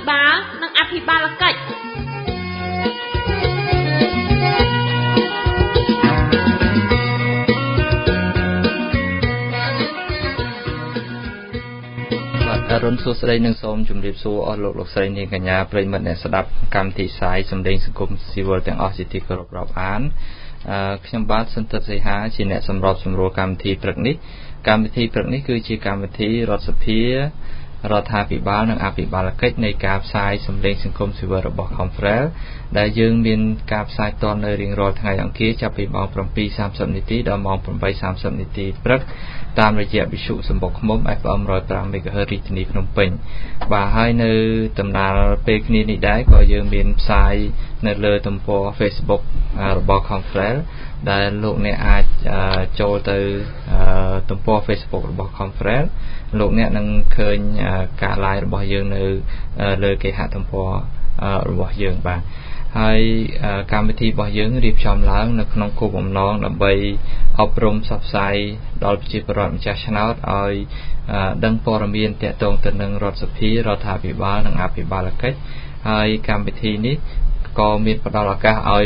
បាលនិងអភិបាលកិច្ចអរុនសួស្តីនិងសូមជម្រាបសួរអស់លោកស្រីនាងកញ្ញាប្រិយមិត្តអ្នកស្ដាប់កម្មវិធីផ្សាយសម្លេងសង្គមស៊ីវិលទាំងអស់ជាទីគោរពរាប់អានខ្ញុំបាទសន្តិសីហាជាអ្នកសម្របសម្រួលកម្មវិធីព្រឹកនេះគឺជាកម្មវិធីរដ្ឋសភារដ្ឋាភិបាលនិងអភិបាលកិច្ចនៃការផ្សាយសម្លេងសង្គមស៊ីវិលរបស់ Confrel ដែលយើងមានការផ្សាយតនៅរៀងរាល់ថ្ងៃអង្គារចាប់ពីម៉ោង 7:30 នាទីដល់ម៉ោង 8:30 នាទីព្រឹកតាមរយៈវិទ្យុសម្បុកឃ្មុំ FM 105 MHz រាជធានីភ្នំពេញបាទហើយនៅដំណើរពេលគ្នានេះដែរក៏យើងមានផ្សាយនៅលើទំព័រ Facebook របស់ Confrel ដែលលោកអ្នកអាចចូលទៅទំព័រ Facebook របស់ Confrel លោកអ្នកនឹងឃើញការ live របស់យើងនៅលើគេហទំព័ររបស់យើងបាទហើយកម្មវិធីរបស់យើងរៀបចំឡើងនៅក្នុងគោលបំណងដើម្បីអប់រំផ្សព្វផ្សាយដល់ប្រជាពលរដ្ឋម្ចាស់ឆ្នោតឲ្យដឹងព័ត៌មានទាក់ទងទៅនឹងរដ្ឋសភារដ្ឋាភិបាលនិងអភិបាលកិច្ចហើយកម្មវិធីនេះក៏មានផ្ដល់ឱកាសឲ្យ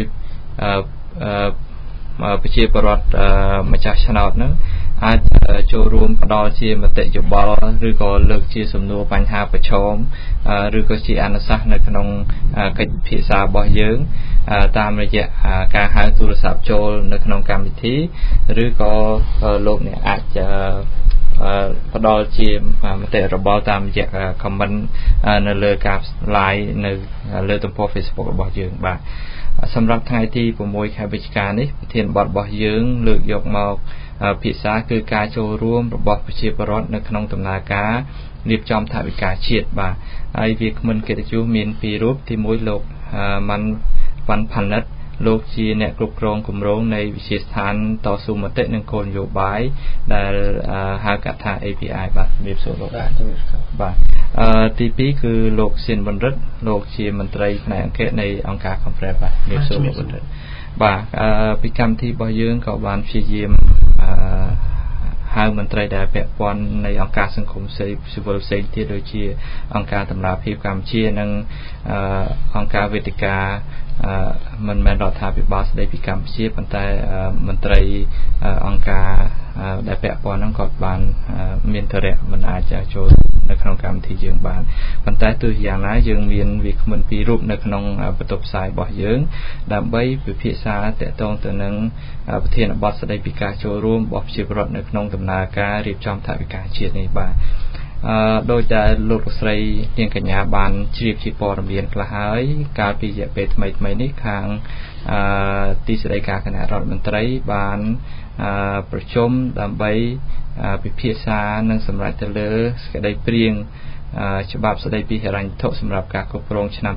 ប្រជាពលរដ្ឋម្ចាស់ឆ្នោតនឹងអាចចូលរួមផ្ដល់ជាមតិយោបល់ឬក៏លើកជាសំណួរបញ្ហាប្រឈមឬក៏ជាអនុសាសន៍នៅក្នុងកិច្ចពិភាក្សារបស់យើងតាមរយៈការហៅទូរស័ព្ទចូលនៅក្នុងកម្មវិធីឬក៏លោកអ្នកអាចផ្ដល់ជាមតិយោបល់តាមរយៈ comment នៅលើការ live នៅលើទំព័រ Facebook របស់យើងបាទសម្រាប់ថ្ងៃទី 6 ខែវិច្ឆិកានេះប្រធានបទរបស់យើងលើកយកមកភាសាគឺការចូលរួមរបស់ប្រជាពលរដ្ឋនៅក្នុងដំណើរការរៀបចំថវិកាជាតិបាទហើយវាគ្មិនកិត្តិយសមានពីររូបទី1លោកម៉ាន់វ៉ាន់ផានិតលោកជាអ្នកគ្រប់គ្រងគម្រោងនៃវិទ្យាស្ថានតស៊ូមតិនិងគោលនយោបាយដែលហៅកាត់ថា API បាទជំរាបសួរលោកបាទទី2គឺលោកសៀនបណ្ឌិតលោកជាមន្ត្រីផ្នែកអង្គនៃអង្គការ Confrel បាទជំរាបសួរលោកបណ្ឌិតបាទពីកម្មវិធីរបស់យើងក៏បានព្យាយាមហៅមន្ត្រីដែលពាក់ព័ន្ធនៃអង្គការសង្គមស៊ីវិលផ្សេងទៀតដូចជាអង្គការតម្លាភាពកម្ពុជានិងអង្គការវេទិកាមិនមែនរដ្ឋាភិបាលស្ដីពីកម្ពុជាប៉ុន្តែមន្ត្រីអង្គការដែលពាក់ព័ន្ធហ្នឹងគាត់បានមានធរៈមិនអាចចូលនៅក្នុងកម្មវិធីយើងបានប៉ុន្តែទោះយ៉ាងណាយើងមានវាគ្មិនពីររូបនៅក្នុងបន្ទប់ផ្សាយរបស់យើងដើម្បីពិភាក្សាទាក់ទងទៅនឹងប្រធានបទស្ដីពីការចូលរួមរបស់ប្រជាពលរដ្ឋនៅក្នុងដំណើរការរៀបចំថវិកាជាតិនេះបាទដោយតែលោកស្រីនាងកញ្ញាបានជ្រាបជាព័ត៌មានខ្លះហើយកាលពីរយៈពេលថ្មីនេះខាងទីស្តីការគណៈរដ្ឋមន្ត្រីបានប្រជុំដើម្បីពិភាក្សានិងសម្រេចទៅលើសេចក្តីព្រាងច្បាប់ស្តីពីហិរញ្ញវត្ថុសម្រាប់ការគ្រប់គ្រងឆ្នាំ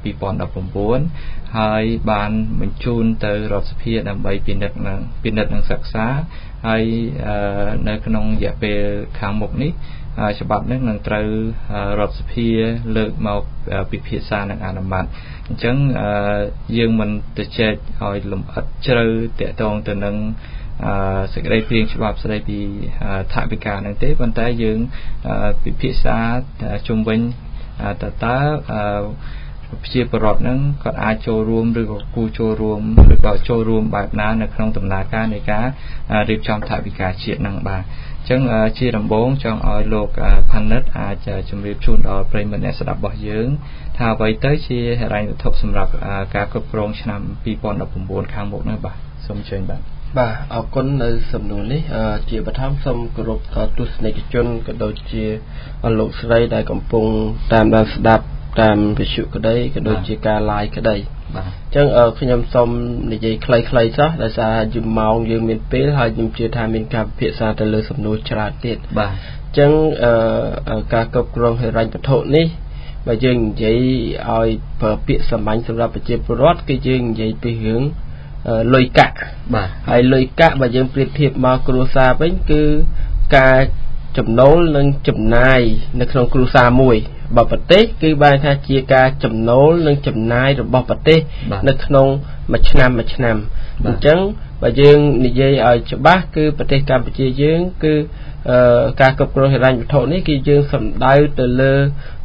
2019ហើយបានបញ្ជូនទៅរដ្ឋសភាដើម្បីពិនិត្យនិងសិក្សាហើយនៅក្នុងរយៈពេលខាងមុខនេះច្បាប់នេះនឹងត្រូវរដ្ឋសភាលើកមកពិភាក្សានិងអនុម័តអញ្ចឹងយើងមិនទៅចែកឲ្យលម្អិតជ្រៅតាក់ទងទៅនឹងសេចក្តីព្រាងច្បាប់ស្តីពីថវិកានឹងទេប៉ុន្តែយើងពិភាក្សាជុំវិញតើប្រជាពលរដ្ឋនឹងគាត់អាចចូលរួមឬក៏គូចូលរួមឬក៏ចូលរួមបែបណានៅក្នុងដំណើរការនៃការរៀបចំថវិកាជាតិនឹងបាទអញ្ចឹងជាដំបូងចង់ឲ្យលោកផានិតអាចជម្រាបជូនដល់ប្រិយមិត្តអ្នកស្ដាប់របស់យើងថាអ្វីទៅជាហិរញ្ញវត្ថុសម្រាប់ការគ្រប់គ្រងឆ្នាំ2019ខាងមុខនេះបាទសូមអញ្ជើញបាទអរគុណនៅសំណួរនេះជាបឋមសូមគោរពទស្សនិកជនក៏ដូចជាលោកស្រីដែលកំពុងតាមដានស្ដាប់តាមវិទ្យុក្តីក៏ដូចជាការ live ក្តីបាទអញ្ចឹងខ្ញុំសូមនិយាយខ្លីៗចុះដោយសារយឺម៉ោងយើងមានពេលហើយខ្ញុំជឿថាមានការពិភាក្សាទៅលើសំណួរច្រើនទៀតបាទអញ្ចឹងការគ្រប់គ្រងហិរញ្ញវត្ថុនេះបើយើងនិយាយឲ្យប្រើពាក្យសាមញ្ញសម្រាប់ប្រជាពលរដ្ឋគឺយើងនិយាយពីរឿងលុយកាក់បាទហើយលុយកាក់បើយើងប្រៀបធៀបមកគ្រួសារវិញគឺការចំណូលនិងចំណាយនៅក្នុងគ្រួសារមួយបើប្រទេសគឺបានថាជាការចំណូលនិងចំណាយរបស់ប្រទេសនៅក្នុងមួយឆ្នាំអញ្ចឹងបើយើងនិយាយឲ្យច្បាស់គឺប្រទេសកម្ពុជាយើងគឺការគ្រប់គ្រងហិរញ្ញវត្ថុនេះគឺយើងសំដៅទៅលើ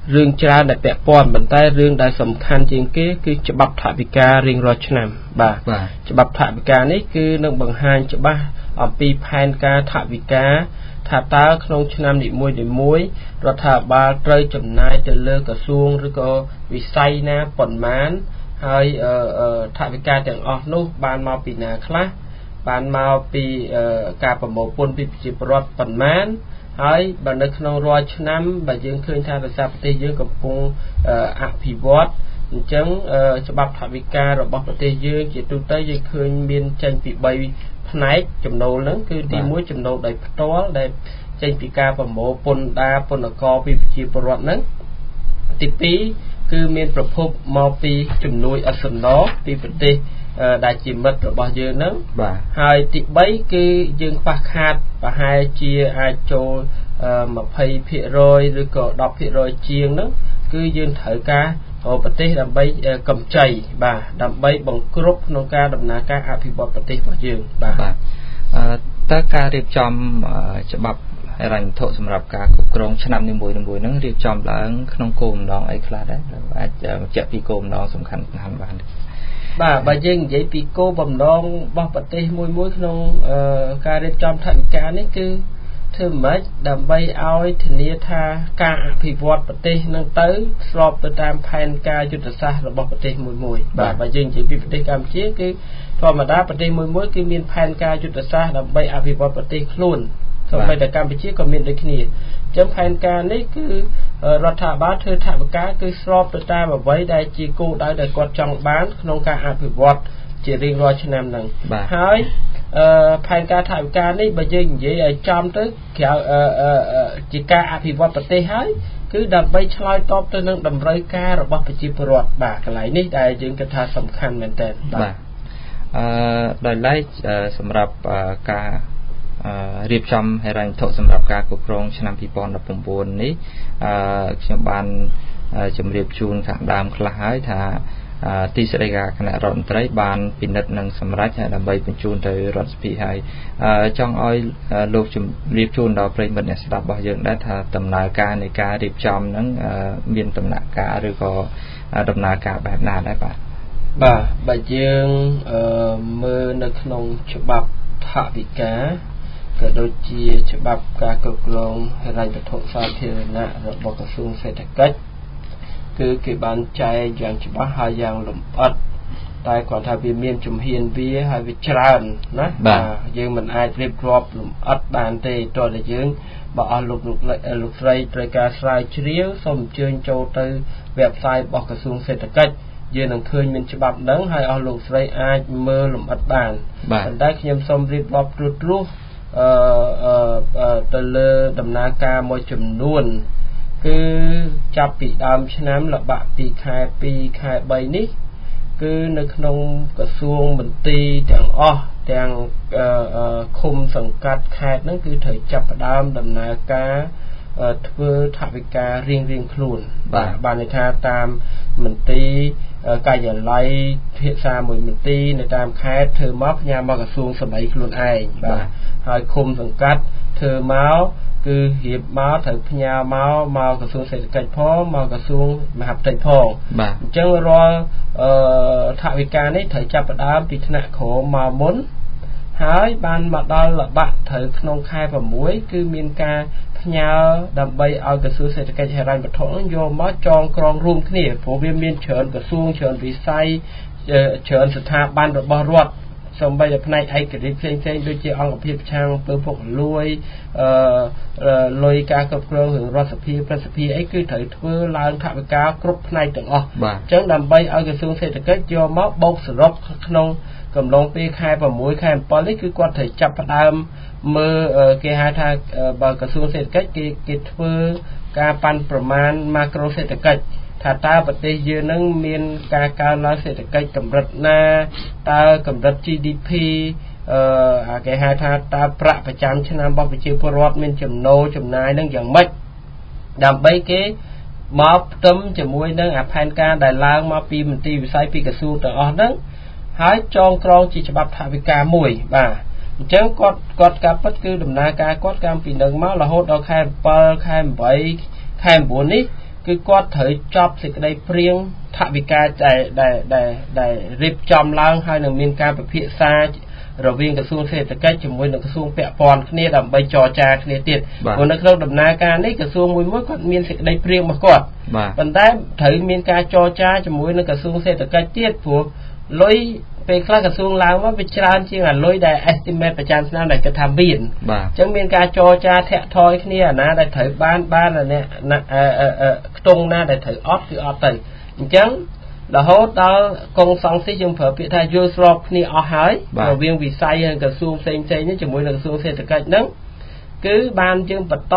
រឿងច្រើនដែលពាក់ព័ន្ធប៉ុន្តែរឿងដែលសំខាន់ជាងគេគឺច្បាប់ថវិការៀងរាល់ឆ្នាំបាទច្បាប់ថវិកានេះគឺនឹងបង្ហាញច្បាស់អំពីផែនការថវិកាថាតើក្នុងឆ្នាំនីមួយៗរដ្ឋាភិបាលត្រូវចំណាយទៅលើក្រសួងឬក៏វិស័យណាប៉ុន្មានហើយថវិកាទាំងអស់នោះបានមកពីណាខ្លះបានមកពីការប្រមូលពន្ធពីប្រជាពលរដ្ឋប៉ុន្មានហើយបើនៅក្នុងរាល់ឆ្នាំបើយើងឃើញថាប្រទេសយើងកំពុងអភិវឌ្ឍអញ្ចឹងច្បាប់ថវិការបស់ប្រទេសយើងជាទូទៅយើងឃើញមានចេញពី3ផ្នែកចំណូលហ្នឹងគឺទី1ចំណូលដោយផ្ទាល់ដែលចេញពីការប្រមូលពន្ធដារពន្ធករពីប្រជាពលរដ្ឋហ្នឹងទី2គឺមានប្រភពមកពីជំនួយឥតសំណងពីប្រទេសដែលជាមិត្តរបស់យើងហ្នឹងហើយទី3គឺយើងខ្វះខាតប្រហែលជាអាចចូល20% ឬក៏10% ជាងហ្នឹងគឺយើងត្រូវការប្រទេសដើម្បីកម្ចីបាទដើម្បីបង្គ្រប់ក្នុងការដំណើរការអភិវឌ្ឍប្រទេសរបស់យើងបាទតើការរៀបចំច្បាប់ហិរញ្ញវត្ថុសម្រាប់ការគ្រប់គ្រងឆ្នាំនីមួយៗហ្នឹងរៀបចំឡើងក្នុងគោលបំណងអីខ្លះដែរអាចបញ្ជាក់ពីគោលបំណងសំខាន់ៗបានបាទបើយើងនិយាយពីគោលបំណងរបស់ប្រទេសមួយក្នុងការរៀបចំថវិកានេះគឺធ្វើម៉េចដើម្បីឲ្យធានាថាការអភិវឌ្ឍប្រទេសនឹងទៅស្របទៅតាមផែនការយុទ្ធសាស្ត្ររបស់ប្រទេសមួយបាទបើយើងនិយាយពីប្រទេសកម្ពុជាគឺធម្មតាប្រទេសមួយគឺមានផែនការយុទ្ធសាស្ត្រដើម្បីអភិវឌ្ឍប្រទេសខ្លួនសូម្បីតែកម្ពុជាក៏មានដូចគ្នាអញ្ចឹងផែនការនេះគឺរដ្ឋាភិបាលធ្វើថវិកាគឺស្របទៅតាមអ្វីដែលជាគោលដៅដែលគាត់ចង់បានក្នុងការអភិវឌ្ឍជារៀងរាល់ឆ្នាំហ្នឹងហើយផែនការថវិកានេះបើយើងនិយាយឲ្យចំទៅក្រៅជាការអភិវឌ្ឍប្រទេសហើយគឺដើម្បីឆ្លើយតបទៅនឹងតម្រូវការរបស់ប្រជាពលរដ្ឋបាទកន្លែងនេះដែលយើងគិតថាសំខាន់មែនទែនបាទដោយឡែកសម្រាប់ការរៀបចំហិរញ្ញវត្ថុសម្រាប់ការគ្រប់គ្រងឆ្នាំ2019នេះខ្ញុំបានជម្រាបជូនខាងដើមខ្លះហើយថាទីស្តីការគណៈរដ្ឋមន្ត្រីបានពិនិត្យនិងសម្រេចដើម្បីបញ្ជូនទៅរដ្ឋសភាហើយចង់ឲ្យលោកជម្រាបជូនដល់ប្រិយមិត្តអ្នកស្ដាប់របស់យើងដែរថាដំណើរការនៃការរៀបចំហ្នឹងមានដំណាក់កាលឬក៏ដំណើរការបែបណាដែរបាទបើយើងមើលនៅក្នុងច្បាប់ថវិកាក៏ដូចជាច្បាប់ការគ្រប់គ្រងហិរញ្ញវត្ថុសាធារណៈរបស់ក្រសួងសេដ្ឋកិច្ចគឺគេបានចែកយ៉ាងច្បាស់ហើយយ៉ាងលម្អិតតែគាត់ថាវាមានជំហានវាហើយវាច្រើនណាយើងមិនអាចរៀបរាប់លម្អិតបានទេតើយើងបើអស់លោកស្រីត្រូវការស្រាវជ្រាវសូមអញ្ជើញចូលទៅ website របស់ក្រសួងសេដ្ឋកិច្ចយើងនឹងឃើញមានច្បាប់ហ្នឹងហើយអស់លោកស្រីអាចមើលលម្អិតបានប៉ុន្តែខ្ញុំសូមរៀបរាប់ត្រួសទៅលើដំណើរការមួយចំនួនគឺចាប់ពីដើមឆ្នាំល្បាក់ពីខែ2ខែ3នេះគឺនៅក្នុងក្រសួងមន្ទីរទាំងអស់ទាំងឃុំសង្កាត់ខេត្តហ្នឹងគឺត្រូវចាប់ផ្ដើមដំណើរការធ្វើថវិការៀងខ្លួនបានន័យថាតាមមន្ទីរការិយាល័យភាសាមួយមន្ទីរនៅតាមខេត្តធ្វើមកផ្ញើមកក្រសួងសម្ដីខ្លួនឯងបាទហើយឃុំសង្កាត់ធ្វើមកគឺរៀបមកត្រូវផ្ញើមកក្រសួងសេដ្ឋកិច្ចផងមកក្រសួងមហាផ្ទៃផងអញ្ចឹងរាល់ថវិកានេះត្រូវចាប់ផ្ដើមពីថ្នាក់ក្រោមមកមុនហើយបានមកដល់ល្បាក់ត្រូវក្នុងខែ6គឺមានការផ្ញើដើម្បីឲ្យក្រសួងសេដ្ឋកិច្ចហិរញ្ញវត្ថុនឹងយកមកចងក្រងរួមគ្នាព្រោះវាមានច្រើនក្រសួងច្រើនវិស័យច្រើនស្ថាប័នរបស់រដ្ឋសូម្បីតែផ្នែកឯករាជ្យផ្សេងដូចជាអង្គភាពប្រឆាំងអំពើពុករលួយលុយការគ្រប់គ្រងរឿងរដ្ឋសភាប្រសិទ្ធិអីគឺត្រូវធ្វើឡើងថវិកាគ្រប់ផ្នែកទាំងអស់អញ្ចឹងដើម្បីឲ្យក្រសួងសេដ្ឋកិច្ចយកមកបូកសរុបក្នុងកំឡុងពេលខែ6ខែ7នេះគឺគាត់ត្រូវចាប់ផ្ដើមមើលគេហៅថាបើក្រសួងសេដ្ឋកិច្ចគេធ្វើការប៉ាន់ប្រមាណម៉ាក្រូសេដ្ឋកិច្ចថាតើប្រទេសយើងនឹងមានការកើនឡើងសេដ្ឋកិច្ចកម្រិតណាតើកម្រិត GDP គេហៅថាតើប្រាក់ប្រចាំឆ្នាំរបស់ប្រជាពលរដ្ឋមានចំណូលចំណាយនឹងយ៉ាងម៉េចដើម្បីគេមកផ្ទឹមជាមួយនឹងផែនការដែលឡើងមកពីមន្ទីរវិស័យពីក្រសួងទាំងអស់ហ្នឹងហើយចងក្រងជាច្បាប់ថវិកាមួយបាទអញ្ចឹងគាត់ការពិតគឺដំណើរការគាត់កាលពីនឹងមករហូតដល់ខែ7ខែ8ខែ9នេះគឺគាត់ត្រូវចប់សេចក្តីព្រៀងថវិកាដែលរៀបចំឡើងហើយនឹងមានការពិភាក្សារវាងក្រសួងសេដ្ឋកិច្ចជាមួយនឹងក្រសួងពាក់ព័ន្ធគ្នាដើម្បីចរចាគ្នាទៀតព្រោះនៅក្នុងដំណើរការនេះក្រសួងមួយគាត់មានសេចក្តីព្រៀងរបស់គាត់ប៉ុន្តែត្រូវមានការចរចាជាមួយនឹងក្រសួងសេដ្ឋកិច្ចទៀតព្រោះលុយពេលខ្លះក្រសួងឡើងមកវាច្រើនជាងអាលុយដែល estimate ប្រចាំឆ្នាំដែលគេថាមានអញ្ចឹងមានការចរចាធាក់ថយគ្នាអាណាដែលត្រូវបានខ្ទង់ណាដែលត្រូវអត់គឺអត់ទៅអញ្ចឹងរហូតដល់កងសង្ស៊ីយើងប្រើពាក្យថាយល់ស្របគ្នាអស់ហើយរវាងវិស័យនិងក្រសួងផ្សេងៗនេះជាមួយនឹងក្រសួងសេដ្ឋកិច្ចហ្នឹងគឺបានយើងបន្ត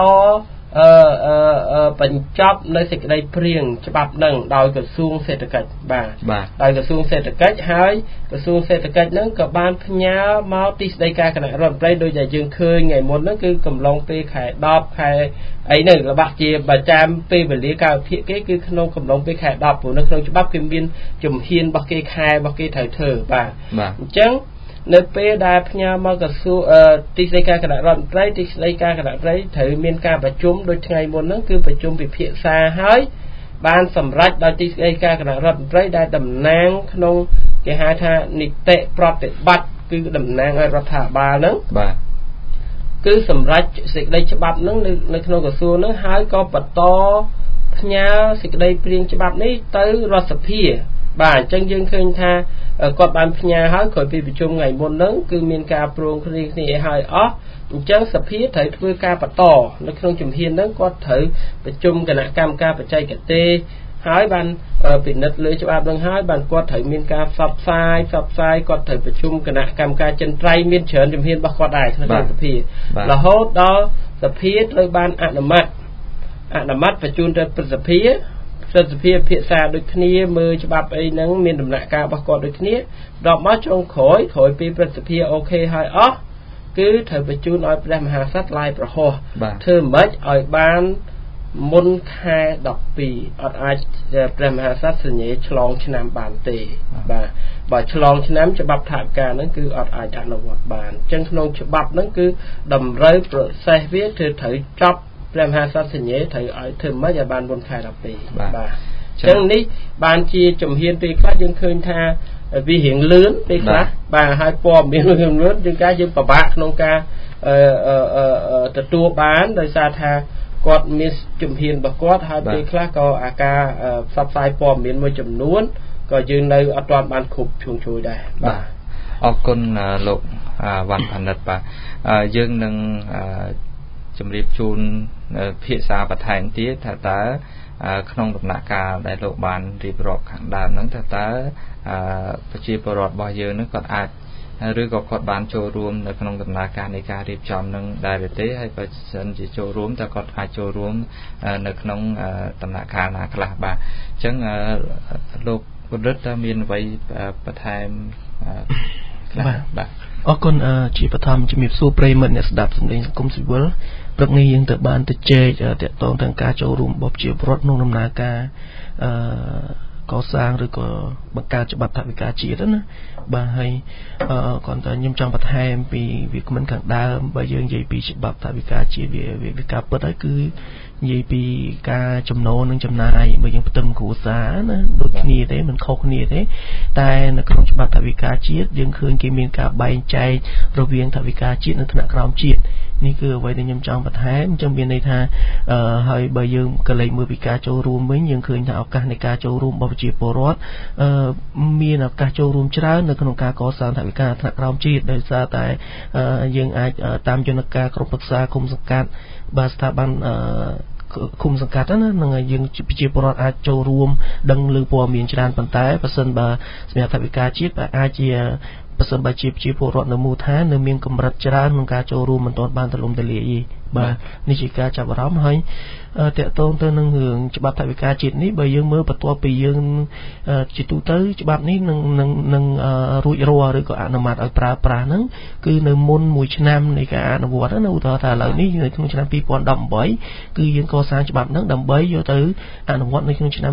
បញ្ចប់នៅសេចក្តីព្រៀងច្បាប់នឹងដោយក្រសួងសេដ្ឋកិច្ចបាទដោយក្រសួងសេដ្ឋកិច្ចហើយក្រសួងសេដ្ឋកិច្ចនឹងក៏បានផ្ញើមកទីស្តីការគណៈរដ្ឋមន្ត្រីដោយដែលយើងឃើញថ្ងៃមុនហ្នឹងគឺកំឡុងពេលខែ10ខែអីហ្នឹងល្បាក់ជាប្រចាំពេលវេលាការវិភាគគេគឺក្នុងកំឡុងពេលខែ10ព្រោះនៅក្នុងច្បាប់គឺមានជំហានរបស់គេខែរបស់គេត្រូវធ្វើបាទអញ្ចឹងនៅពេលដែលផ្ញើមកក្រសួងទីស្តីការគណៈរដ្ឋមន្ត្រីទីស្តីការគណៈរដ្ឋមន្ត្រីត្រូវមានការប្រជុំដូចថ្ងៃមុនហ្នឹងគឺប្រជុំពិភាក្សាហើយបានសម្រេចដោយទីស្តីការគណៈរដ្ឋមន្ត្រីដែលតំណាងក្នុងគេហៅថានីតិប្រតិបត្តិគឺតំណាងឲ្យរដ្ឋាភិបាលហ្នឹងបាទគឺសម្រេចសេចក្តីច្បាប់ហ្នឹងនៅក្នុងក្រសួងហ្នឹងហើយក៏បន្តផ្ញើសេចក្តីព្រៀងច្បាប់នេះទៅរដ្ឋសភាបាទអញ្ចឹងយើងឃើញថាគាត់បានផ្ញើហើយក្រោយពីប្រជុំថ្ងៃមុនហ្នឹងគឺមានការព្រមគ្នាឲ្យអស់អញ្ចឹងសភាត្រូវធ្វើការបន្តនៅក្នុងជំហានហ្នឹងគាត់ត្រូវប្រជុំគណៈកម្មការបច្ចេកទេសហើយបានពិនិត្យលើច្បាប់ហ្នឹងហើយបានគាត់ត្រូវមានការផ្សព្វផ្សាយគាត់ត្រូវប្រជុំគណៈកម្មការចិនត្រៃមានច្រើនជំហានរបស់គាត់ដែរក្នុងសភារហូតដល់សភាត្រូវបានអនុម័តបញ្ជូនទៅព្រឹទ្ធសភាពិភាក្សាដូចគ្នាមើលច្បាប់អីហ្នឹងមានដំណាក់កាលរបស់គាត់ដូចគ្នាដល់មកចុងក្រោយពីព្រឹទ្ធសភាអូខេហើយអស់គឺត្រូវបញ្ជូនឲ្យព្រះមហាក្សត្រឡាយប្រហោះធ្វើម៉េចឲ្យបានមុនខែ12អត់អាចព្រះមហាក្សត្រសញ្ញាឆ្លងឆ្នាំបានទេបាទបើឆ្លងឆ្នាំច្បាប់ថាវិការហ្នឹងគឺអត់អាចអនុវត្តបានអញ្ចឹងក្នុងច្បាប់ហ្នឹងគឺតម្រូវ process វាត្រូវចប់ព្រះមហាក្សត្រសញ្ញាត្រូវឲ្យធ្វើម៉េចឲ្យបានមុនខែ12បាទអញ្ចឹងនេះបានជាជំហានពេលខ្លះយើងឃើញថាវារៀងលឿនពេលខ្លះបាទហើយព័ត៌មានរឿងលឿនជាងការយើងពិបាកក្នុងការទទួលបានដោយសារថាគាត់មានជំហានរបស់គាត់ហើយពេលខ្លះក៏អាការផ្សព្វផ្សាយព័ត៌មានមួយចំនួនក៏យើងនៅអត់ទាន់បានគ្រប់ជ្រុងជ្រោយដែរបាទអរគុណលោកវណ្ណផានិតបាទយើងនឹងជម្រាបជូនភាសាបន្ថែមទៀតថាតើក្នុងដំណាក់កាលដែលលោកបានរៀបរាប់ខាងដើមហ្នឹងថាតើប្រជាពលរដ្ឋរបស់យើងនឹងគាត់អាចឬក៏គាត់បានចូលរួមនៅក្នុងដំណើរការនៃការរៀបចំនឹងដែរទេហើយបើសិនជាចូលរួមតើគាត់អាចចូលរួមនៅក្នុងដំណាក់កាលណាខ្លះបាទអញ្ចឹងលោកពន្រិទ្ធតើមានអ្វីបន្ថែមខ្លះបាទអរគុណជាបឋមជំរាបសួរប្រិយមិត្តអ្នកស្ដាប់សម្លេងសង្គមស៊ីវិលព្រឹកនេះយើងទៅបានទៅជែកតាក់ទងទាំងការចូលរួមរបស់ប្រជាពលរដ្ឋក្នុងដំណើរការកសាងឬក៏បង្កើតច្បាប់ថវិកាជាតិណាបាទហើយគាត់តែខ្ញុំចង់បន្ថែមពីវាគ្មិនខាងដើមបើយើងនិយាយពីច្បាប់ថវិកាជាតិវាការពិតហើយគឺនិយាយពីការចំណូលនិងចំណាយបើយើងផ្ទឹមគ្រួសារណាដូចគ្នាទេមិនខុសគ្នាទេតែនៅក្នុងច្បាប់ថវិកាជាតិយើងឃើញគេមានការបែងចែករវាងថវិកាជាតិនិងថ្នាក់ក្រោមជាតិនេះគឺអ្វីដែលខ្ញុំចង់បន្ថែមអញ្ចឹងមានន័យថាហើយបើយើងក៏លេចមើលពីការចូលរួមវិញយើងឃើញថាឱកាសនៃការចូលរួមរបស់ប្រជាពលរដ្ឋមានឱកាសចូលរួមច្រើននៅក្នុងការកសាងថវិកាថ្នាក់ក្រោមជាតិដោយសារតែយើងអាចតាមយន្តការក្រុមប្រឹក្សាគុំសង្កាត់បាទស្ថាប័នគុំសង្កាត់ណានឹងយើងប្រជាពលរដ្ឋអាចចូលរួមដឹងលើព័ត៌មានច្រើនប៉ុន្តែបើសិនបើសម្រាប់ថវិកាជាតិអាចជាបើសិនបើជាប្រជាពលរដ្ឋនៅមូលដ្ឋាននៅមានកម្រិតច្រើនក្នុងការចូលរួមមិនទាន់បានទូលំទូលាយបាទនេះជាការចាប់អារម្មណ៍ហើយតកតងទៅនឹងរឿងច្បាប់ថវិកាជាតិនេះបើយើងមើលបន្ទាប់ពីយើងជាទូទៅច្បាប់នេះនឹងរួចរាល់ឬក៏អនុម័តឲ្យប្រើប្រាស់ហ្នឹងគឺនៅមុន1ឆ្នាំនៃការអនុវត្តណាឧទាហរណ៍ថាឥឡូវនេះនៅក្នុងឆ្នាំ2018គឺយើងកសាងច្បាប់ហ្នឹងដើម្បីយកទៅអនុវត្តនៅក្នុងឆ្នាំ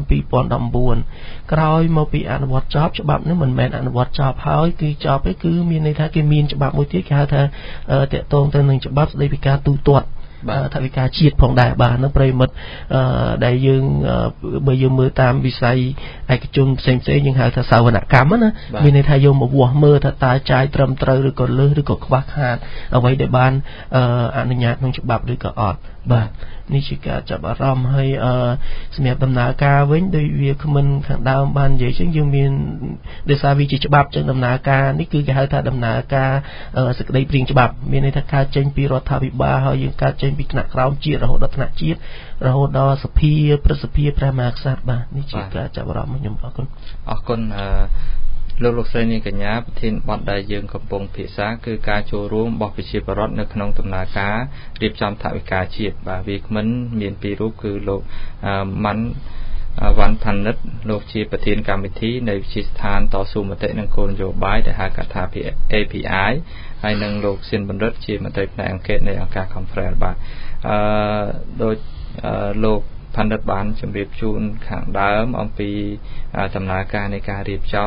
2019ក្រោយមកពីអនុវត្តចប់ច្បាប់នេះមិនមែនអនុវត្តចប់ហើយគឺចប់គឺមានន័យថាគេមានច្បាប់មួយទៀតគេហៅថាតកតងទៅនឹងច្បាប់ស្តីពីការទូទាត់ថវិកាជាតិផងដែរបាទនឹងប្រិមិត្តដែលយើងបើយើងមើលតាមវិស័យឯកជនផ្សេងៗយើងហៅថាសាវនកម្មណាមានន័យថាយកមកវាស់មើលថាតើចាយត្រឹមត្រូវឬក៏លើសឬក៏ខ្វះខាតអ្វីដែលបានអនុញ្ញាតក្នុងច្បាប់ឬក៏អត់បាទនេះជាការចាប់អារម្មណ៍ហើយសម្រាប់ដំណើរការវិញដោយវាគ្មិនខាងដើមបាននិយាយចឹងយើងមានដោយសារវាជាច្បាប់ចឹងដំណើរការនេះគឺគេហៅថាដំណើរការសេចក្តីព្រាងច្បាប់មានន័យថាការចេញពីរដ្ឋាភិបាលហើយយើងកើតចេញពីថ្នាក់ក្រោមជាតិរហូតដល់ថ្នាក់ជាតិរហូតដល់សភាព្រឹទ្ធសភាព្រះមហាក្សត្របាទនេះជាការចាប់អារម្មណ៍ខ្ញុំអរគុណលោកស្រីនាងកញ្ញាប្រធានបទដែលយើងកំពុងពិភាក្សាគឺការចូលរួមរបស់ប្រជាពលរដ្ឋនៅក្នុងដំណើរការរៀបចំថវិកាជាតិបាទវាគ្មិនមានពីររូបគឺលោកម៉ាន់វ៉ាន់ផានិតលោកជាប្រធានកម្មវិធីនៃវិទ្យាស្ថានតស៊ូមតិនិងគោលនយោបាយដែលហៅកាត់ថា API ហើយនិងលោកសៀនបណ្ឌិតជាមន្ត្រីផ្នែកអង្កេតនៃអង្គការ Conference បាទដោយលោកផានិតបានជម្រាបជូនខាងដើមអំពីដំណើរការនៃការរៀបចំ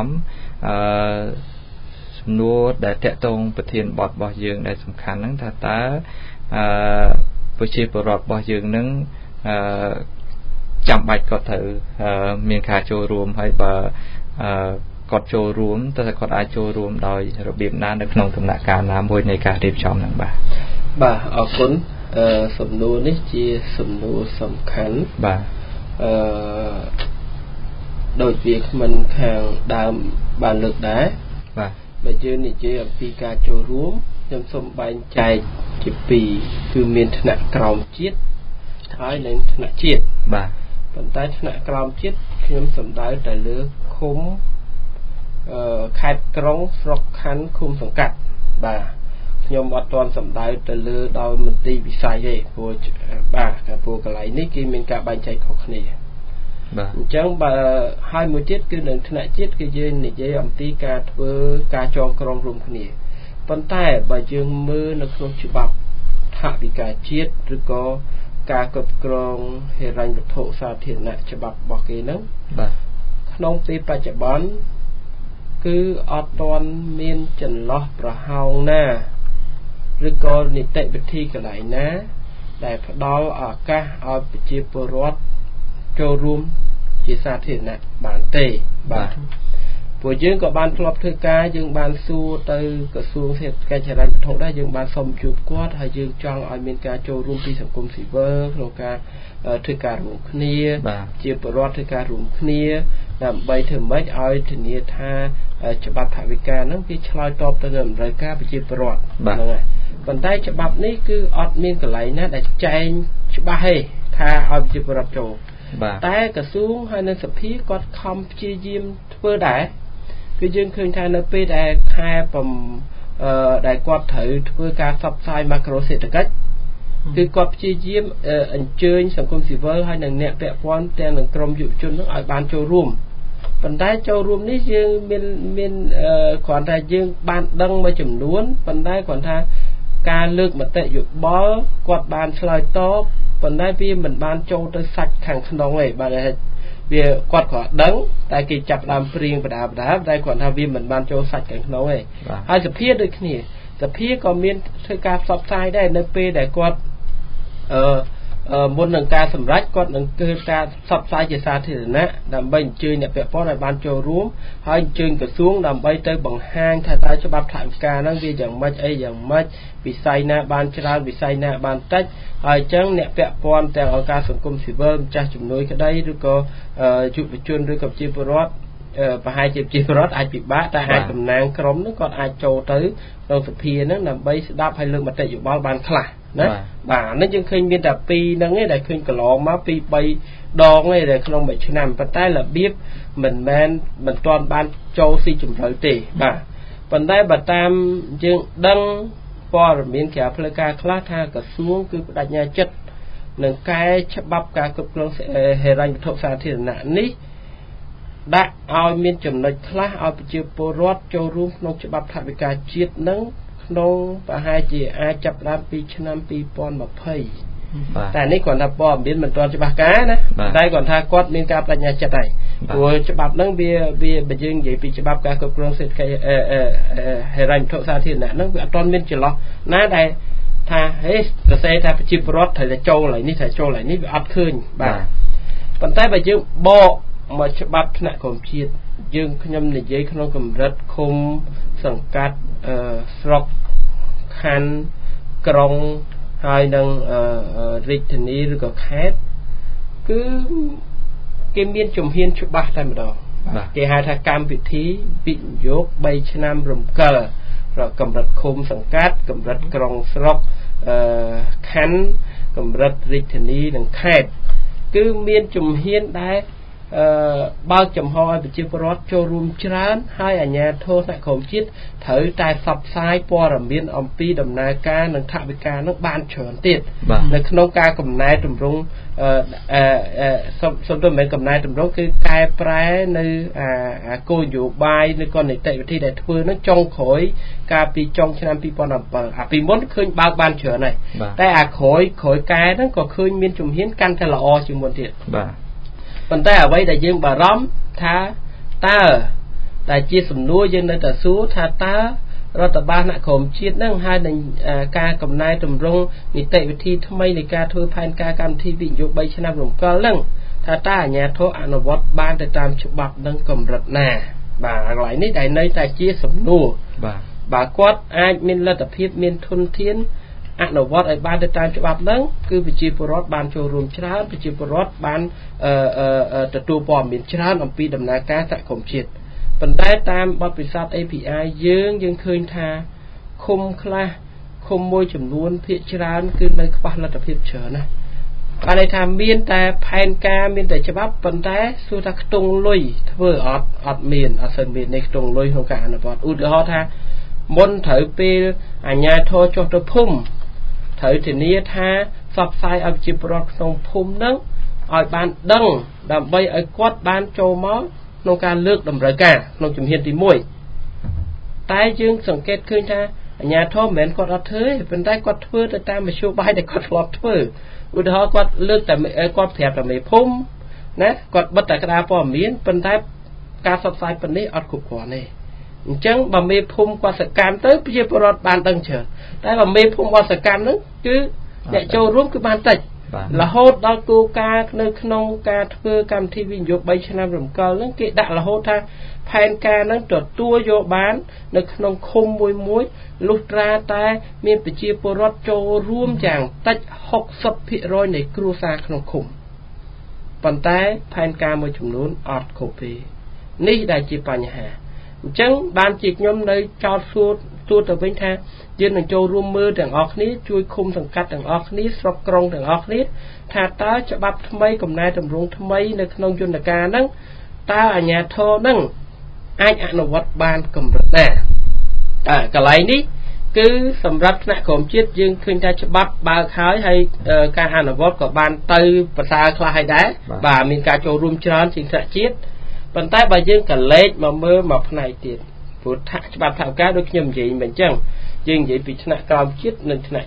សំណួរដែលតាក់ទងប្រធានបទរបស់យើងដែលសំខាន់ហ្នឹងថាតើប្រជាពលរដ្ឋរបស់យើងនឹងចាំបាច់គាត់ត្រូវមានការចូលរួមហើយបើគាត់ចូលរួមតើគាត់អាចចូលរួមដោយរបៀបណានៅក្នុងដំណាក់កាលណាមួយនៃការរៀបចំហ្នឹងបាទអរគុណសំណួរនេះជាសំណួរសំខាន់បាទដូចវាគ្មិនខាងដើមបានលើកដែរបាទបើយើងនិយាយអំពីការចូលរួមខ្ញុំសូមបែងចែកជាពីរគឺមានថ្នាក់ក្រោមជាតិហើយនិងថ្នាក់ជាតិបាទប៉ុន្តែថ្នាក់ក្រោមជាតិខ្ញុំសំដៅតែលើឃុំខេត្តក្រុងស្រុកខណ្ឌឃុំសង្កាត់បាទខ្ញុំអត់ទាន់សំដៅទៅលើដោយមន្ទីរវិស័យទេព្រោះបាទព្រោះកន្លែងនេះគេមានការបែងចែកខុសគ្នាបាទអញ្ចឹងបើហើយមួយទៀតគឺនៅថ្នាក់ជាតិគឺយើងនិយាយអំពីការធ្វើការចងក្រងរួមគ្នាប៉ុន្តែបើយើងមើលនៅក្នុងច្បាប់ថវិកាជាតិឬក៏ការគ្រប់គ្រងហិរញ្ញវត្ថុសាធារណៈច្បាប់របស់គេហ្នឹងបាទក្នុងពេលបច្ចុប្បន្នគឺអត់ទាន់មានចន្លោះប្រហោងណាឬក៏នីតិវិធីកន្លែងណាដែលផ្ដល់ឱកាសឲ្យប្រជាពលរដ្ឋចូលរួមជាសាធារណៈបានទេបាទព្រោះយើងក៏បានធ្លាប់ធ្វើការយើងបានសួរទៅក្រសួងសេដ្ឋកិច្ចហិរញ្ញវត្ថុដែរយើងបានសុំជួបគាត់ហើយយើងចង់ឲ្យមានការចូលរួមពីសង្គមស៊ីវិលក្នុងការធ្វើការរួមគ្នាជាពលរដ្ឋធ្វើការរួមគ្នាដើម្បីធ្វើម៉េចឲ្យធានាថាច្បាប់ថវិកាហ្នឹងវាឆ្លើយតបទៅនឹងតម្រូវការប្រជាពលរដ្ឋហ្នឹងហើយប៉ុន្តែច្បាប់នេះគឺអត់មានកន្លែងណាដែលចែងច្បាស់ទេថាឲ្យប្រជាពលរដ្ឋចូលតែក្រសួងហើយនៅសភាគាត់ខំព្យាយាមធ្វើដែរគឺយើងឃើញថានៅពេលដែលខែដែលគាត់ត្រូវធ្វើការផ្សព្វផ្សាយម៉ាក្រូសេដ្ឋកិច្ចគឺគាត់ព្យាយាមអញ្ជើញសង្គមស៊ីវិលហើយនិងអ្នកពាក់ព័ន្ធទាំងនឹងក្រមយុវជននោះឲ្យបានចូលរួមប៉ុន្តែចូលរួមនេះយើងមានគ្រាន់តែយើងបានដឹងមួយចំនួនប៉ុន្តែគ្រាន់ថាការលើកមតិយោបល់គាត់បានឆ្លើយតបប៉ុន្តែវាមិនបានចូលទៅសាច់ខាងក្នុងទេបាទវាគាត់ក៏ដឹងតែគេចាប់ដើមព្រៀងបដាតែគាត់ថាវាមិនបានចូលសាច់ខាងក្នុងទេហើយសភាដូចគ្នាសភាក៏មានធ្វើការផ្សព្វផ្សាយដែរនៅពេលដែលគាត់មុននឹងការសម្រេចគាត់នឹងធ្វើការផ្សព្វផ្សាយជាសាធារណៈដើម្បីអញ្ជើញអ្នកពាក់ព័ន្ធឲ្យបានចូលរួមហើយអញ្ជើញក្រសួងដើម្បីទៅបង្ហាញថាតើច្បាប់ថវិកាហ្នឹងវាយ៉ាងម៉េចអីយ៉ាងម៉េចវិស័យណាបានច្រើនវិស័យណាបានតិចហើយអញ្ចឹងអ្នកពាក់ព័ន្ធទាំងអង្គការសង្គមស៊ីវិលម្ចាស់ជំនួយក្តីឬក៏យុវជនឬក៏ប្រជាពលរដ្ឋប្រហែលជាប្រជាពលរដ្ឋអាចពិបាកតែអាចតំណាងក្រុមហ្នឹងគាត់អាចចូលទៅក្នុងសភាហ្នឹងដើម្បីស្ដាប់ហើយលើកមតិយោបល់បានខ្លះណាបាទនេះយើងឃើញមានតែ2ហ្នឹងឯងដែលឃើញកន្លងមក2 3ដងឯងដែលក្នុងមួយឆ្នាំប៉ុន្តែរបៀបមិនមែនមិនទាន់បានចូលស៊ីជម្រៅទេបាទប៉ុន្តែបើតាមយើងដឹងព័ត៌មានក្រៅផ្លូវការខ្លះថាក្រសួងគឺបដិញ្ញាចិត្តនឹងកែច្បាប់ការគ្រប់គ្រងហិរញ្ញវត្ថុសាធារណៈនេះដាក់ឲ្យមានចំណុចខ្លះឲ្យប្រជាពលរដ្ឋចូលរួមក្នុងច្បាប់ថវិកាជាតិនឹងក្នុងប្រហែលជាអាចចាប់ផ្ដើមពីឆ្នាំ2020តែនេះគាត់ថាព័ត៌មានមិនទាន់ច្បាស់ការណាតែគាត់ថាគាត់មានការបដិញ្ញាចិត្តហើយព្រោះច្បាប់ហ្នឹងវាបើយើងនិយាយពីច្បាប់ការគ្រប់គ្រងសេដ្ឋកិច្ចហិរញ្ញវត្ថុសាធារណៈហ្នឹងវាអត់ទាន់មានចន្លោះណាដែល tha hết là xe tha chip rốt thời là châu lại ní thời châu lại ní bị áp khơi bà bàn tay bà dương bộ mà bắp nè còn chiết dương nhâm này giấy không cầm rất khum sẵn cát sọc khăn krong hai năng rịch thần y rồi có khét cứ cái miên chùm hiên chụp bát tay mà đó cái hai thà cam vị thí bị dốt bay trên nam rồng cờ rồi cầm rất khum sẵn cát cầm rất krong sọc khăn cầm rất rịch thần y đằng khét cứ miên chùm hiên đấy bao chùm hoi bị chiếc rót cho rùm chán hai ở nhà thô lại khổng chiết thử tài sập sai qua làm miên ông pi đầm na ca nâng thạ bị ca nó ban chuẩn tiệt nâng nông ca cầm nai trùm rung xong tôi mấy cầm nai trùm rung cái cai prái nơi cô dụ bài nơi con này tệ thi đại thưa nó trong khối ca pi trong cho năm pi pon làm bờ pi muốn khơi bao ban chuẩn này tại khối cai nó có khơi miên chùm hiến căn theo là o chừng một tiệt phần tay ở đây đại dương bà róm tha ta đại chia sầm nuôi dân nơi ta số tha ta rồi ta ba nãy khom chiết nâng hai nền ca cầm nai trùm rong nghỉ tệ về thi tham mấy ca thôi phan ca cam thi bị dụ bay trên năm rồng cơ lưng tha ta nhà thô anh nó vót ban để tam chụp bạc nâng cầm rật nà bà lại nít đại nơi ta chia sầm nuôi bà quát ai miên lật tập hiệp miên thôn thiên anh nó vót ở ban để tam chụp bạc nâng cứ bị chia porot ban cho rùm chán bị chia porot banตะตูปอมมีชาติอมปีดำนาการสะขมจิตปันได้ตามบริษัท API ยังเคยทาคุมคลาคุมมวยจำนวนเพียชราญคือในควาระดับเพียเฉยนะอะไรทำมีนแต่แผนการมีนแต่ฉบับปันได้สุดทักตรงลุยเพื่ออดมีนอดมีนในตรงลุยของการนะบอดอุดหอท่ามนเถอเปลอัญญาโทโจตพุ่มเถอทีนี้ท่าสับไซอับจิปรอดตรงพุ่มนั้นở ban đăng đầm bay ở quát ban châu máu nông ca lược đầm rời cả nông chùm hiền thì mùi tái dương sòng kết khơi ta nhà thô mến quát ở thế bên tay quát thưa ta ta mà show bay để quát lọt thưa u đó quát lược tại quát thẹp là mấy phum nè quát bắt tại cái đá bỏ miến bên tay ca sập sai bên đấy ở cục quả này chẳng bà mê phum qua sợi cam tới bây giờ bọt ban đăng chờ tại bà mê phum qua sợi cam nữa chứ nhà châu rút cái ban tịch là hốt đó cô ca nơi nông ca thưa cam thi viên dục bay trên năm rồng cơ lớn kệ đã là hốt ha phan ca nó trượt tua vô bán nơi nông khum mùi muối lút ra tay miền bị chia porot châuរួមchẳng tách học sập thị rồi này kêu xa nông khum bàn tay phan ca mùi chủng nón ọt cổ phì ní đại chỉ bà nhà hà chẳng ban chỉ nhóm nơi cho suốt từ bên tha dân ở châuរួមmưa đằng óc ní chui khum thằng cắt đằng óc ní sọc krong đằng óc ní thà ta cho bắp tham mấy cầm nai tầm rung tham mấy nơi nông dân ca nâng ta ở nhà thô nâng anh ăn nó vật ban cầm rất nè cả lấy ní cứ sầm rắt nè cầm chiết dương khuyên ta cho bắp ba khái hay ca ăn nó vật của ban tư và xa khai hay đá bà mình ca châuរួមtrơn chính sẽ chiết bàn tay bà dương cả lết mà mơ mọc này tiền phút thả cho bà thảo cá đôi nhầm gì mình chẳng dương vậy bị nạ cao chiết nên nạ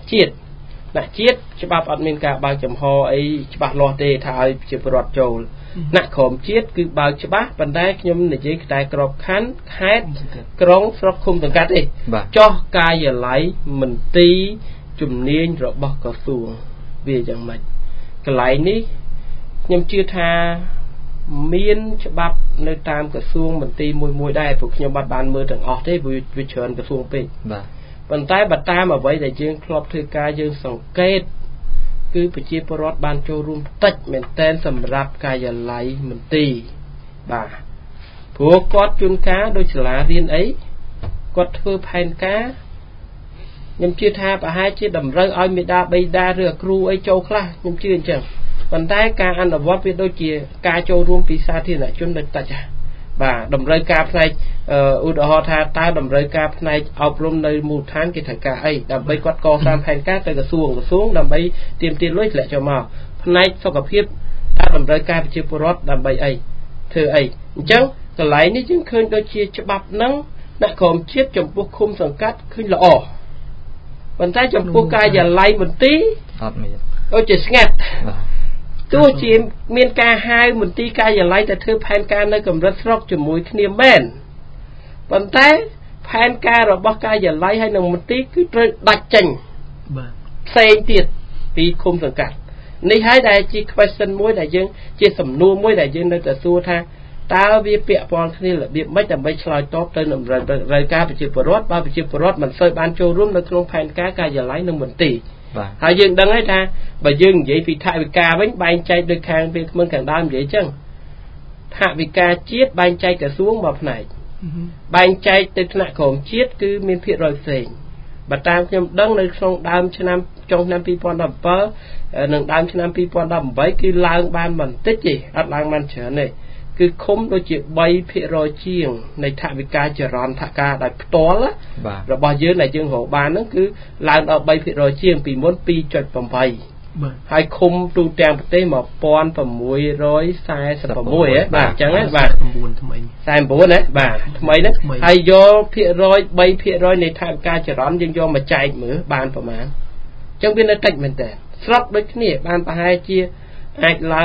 chiết cho bà ăn mình cả bao chấm ho ấy cho bà lo tê thải cho bà rọt trầu nạ khom chiết cứ bao cho bà bàn tay nhầm này dưới tay crop khán khét krong sọc khum từng cắt đi cho ca giờ lấy mình tí chùm niên rồi bọc cả xuồng về chẳng mày cái lấy ní nhầm chưa tha miên cho bắp nơi tam cái xuông mình ti mùi đây phục nhau bắp bàn mưa thằng ọt thế vui chờn cái xuông pin bàn tay bật tam ở vậy để dương club thư ca dương sòng kết cứ bị chia porot ban châu room tách mình tên sầm rạp ca giờ lại mình ti bà phù quát chun cá đôi lá riêng ấy quát thưa phan cá nhưng chưa tha bà hai chia đầm rơi oi mi đa bay đa rửa cru ấy châu khla nhưng chưa chẳng bàn tay ca ăn ở vót với đôi chia ca châu room pizza thì lại chun được ta chả bà đầm rơi ca này u đỏ tha ta đầm rơi ca này học room nơi mù than cái thằng ca ấy đầm bay quát co sang phan cá tới cái xuống đầm bay tìm tiền lối lại cho màu này sau gặp hiệp ta đầm rơi ca chia porot đầm bay ấy thưa ấy chẳng cái lấy ní chứng khơi đôi chia cho bắp nắng lại còn chiết trong buộc khung sòng cắt khơi là ỏ bàn tay trong buộc ca giờ lấy một tí ôi chỉ ngặt tôi chỉ miền ca hai một tí ca giờ lấyแต่เธอแผนการในกำลังรอกจมูกเนี่ยแม่นปันแต่แผนการเราบอกการgiờ lấy hay là một tí cứดัดจังផ្សេងទៀតពីឃុំសង្កាត់នេះហើយដែលជា question មួយដែលយើងជាសំណួរមួយដែលយើងនៅតែសួរថាតើវាពាក់ព័ន្ធគ្នារបៀបម៉េចដើម្បីឆ្លើយតបទៅនឹងរយការប្រជាពលរដ្ឋបើប្រជាពលរដ្ឋមិនសូវបានចូលរួមនៅក្នុងផែនការការិយាល័យនិងមន្ទីរហើយយើងដឹងហើយថាបើយើងនិយាយពីថវិកាវិញបែងចែកដោយខាងពេលខាងដើមនិយាយចឹងថវិកាជាតិបែងចែកក្រសួងមួយផ្នែកបែងចែកទៅថ្នាក់ក្រមជាតិគឺមានភាគរយផ្សេងបើតាមខ្ញុំដឹងនៅក្នុងដើមឆ្នាំចុងឆ្នាំ2017និងដើមឆ្នាំ2018គឺឡើងបានបន្តិចទេអត់ឡើងបានច្រើនទេគឺឃុំដូចជា 3% ជាងនៃថវិកាចរន្តថវិកាដោយផ្ទាល់របស់យើងដែលយើងរកបានហ្នឹងគឺឡើងដល់ 3% ជាងពីមុន 2.8 ហើយឃុំទូទាំងប្រទេស1646បាទអញ្ចឹងណាបាទ49ថ្មី49ណាបាទថ្មីហ្នឹងហើយយកភាគរយ 3% នៃថវិកាចរន្តយើងយកមកចែកមើលបានប្រមាណអញ្ចឹងវានៅតិចមែនតើស្របដូចគ្នាបានប្រហែលជាអាចឡើង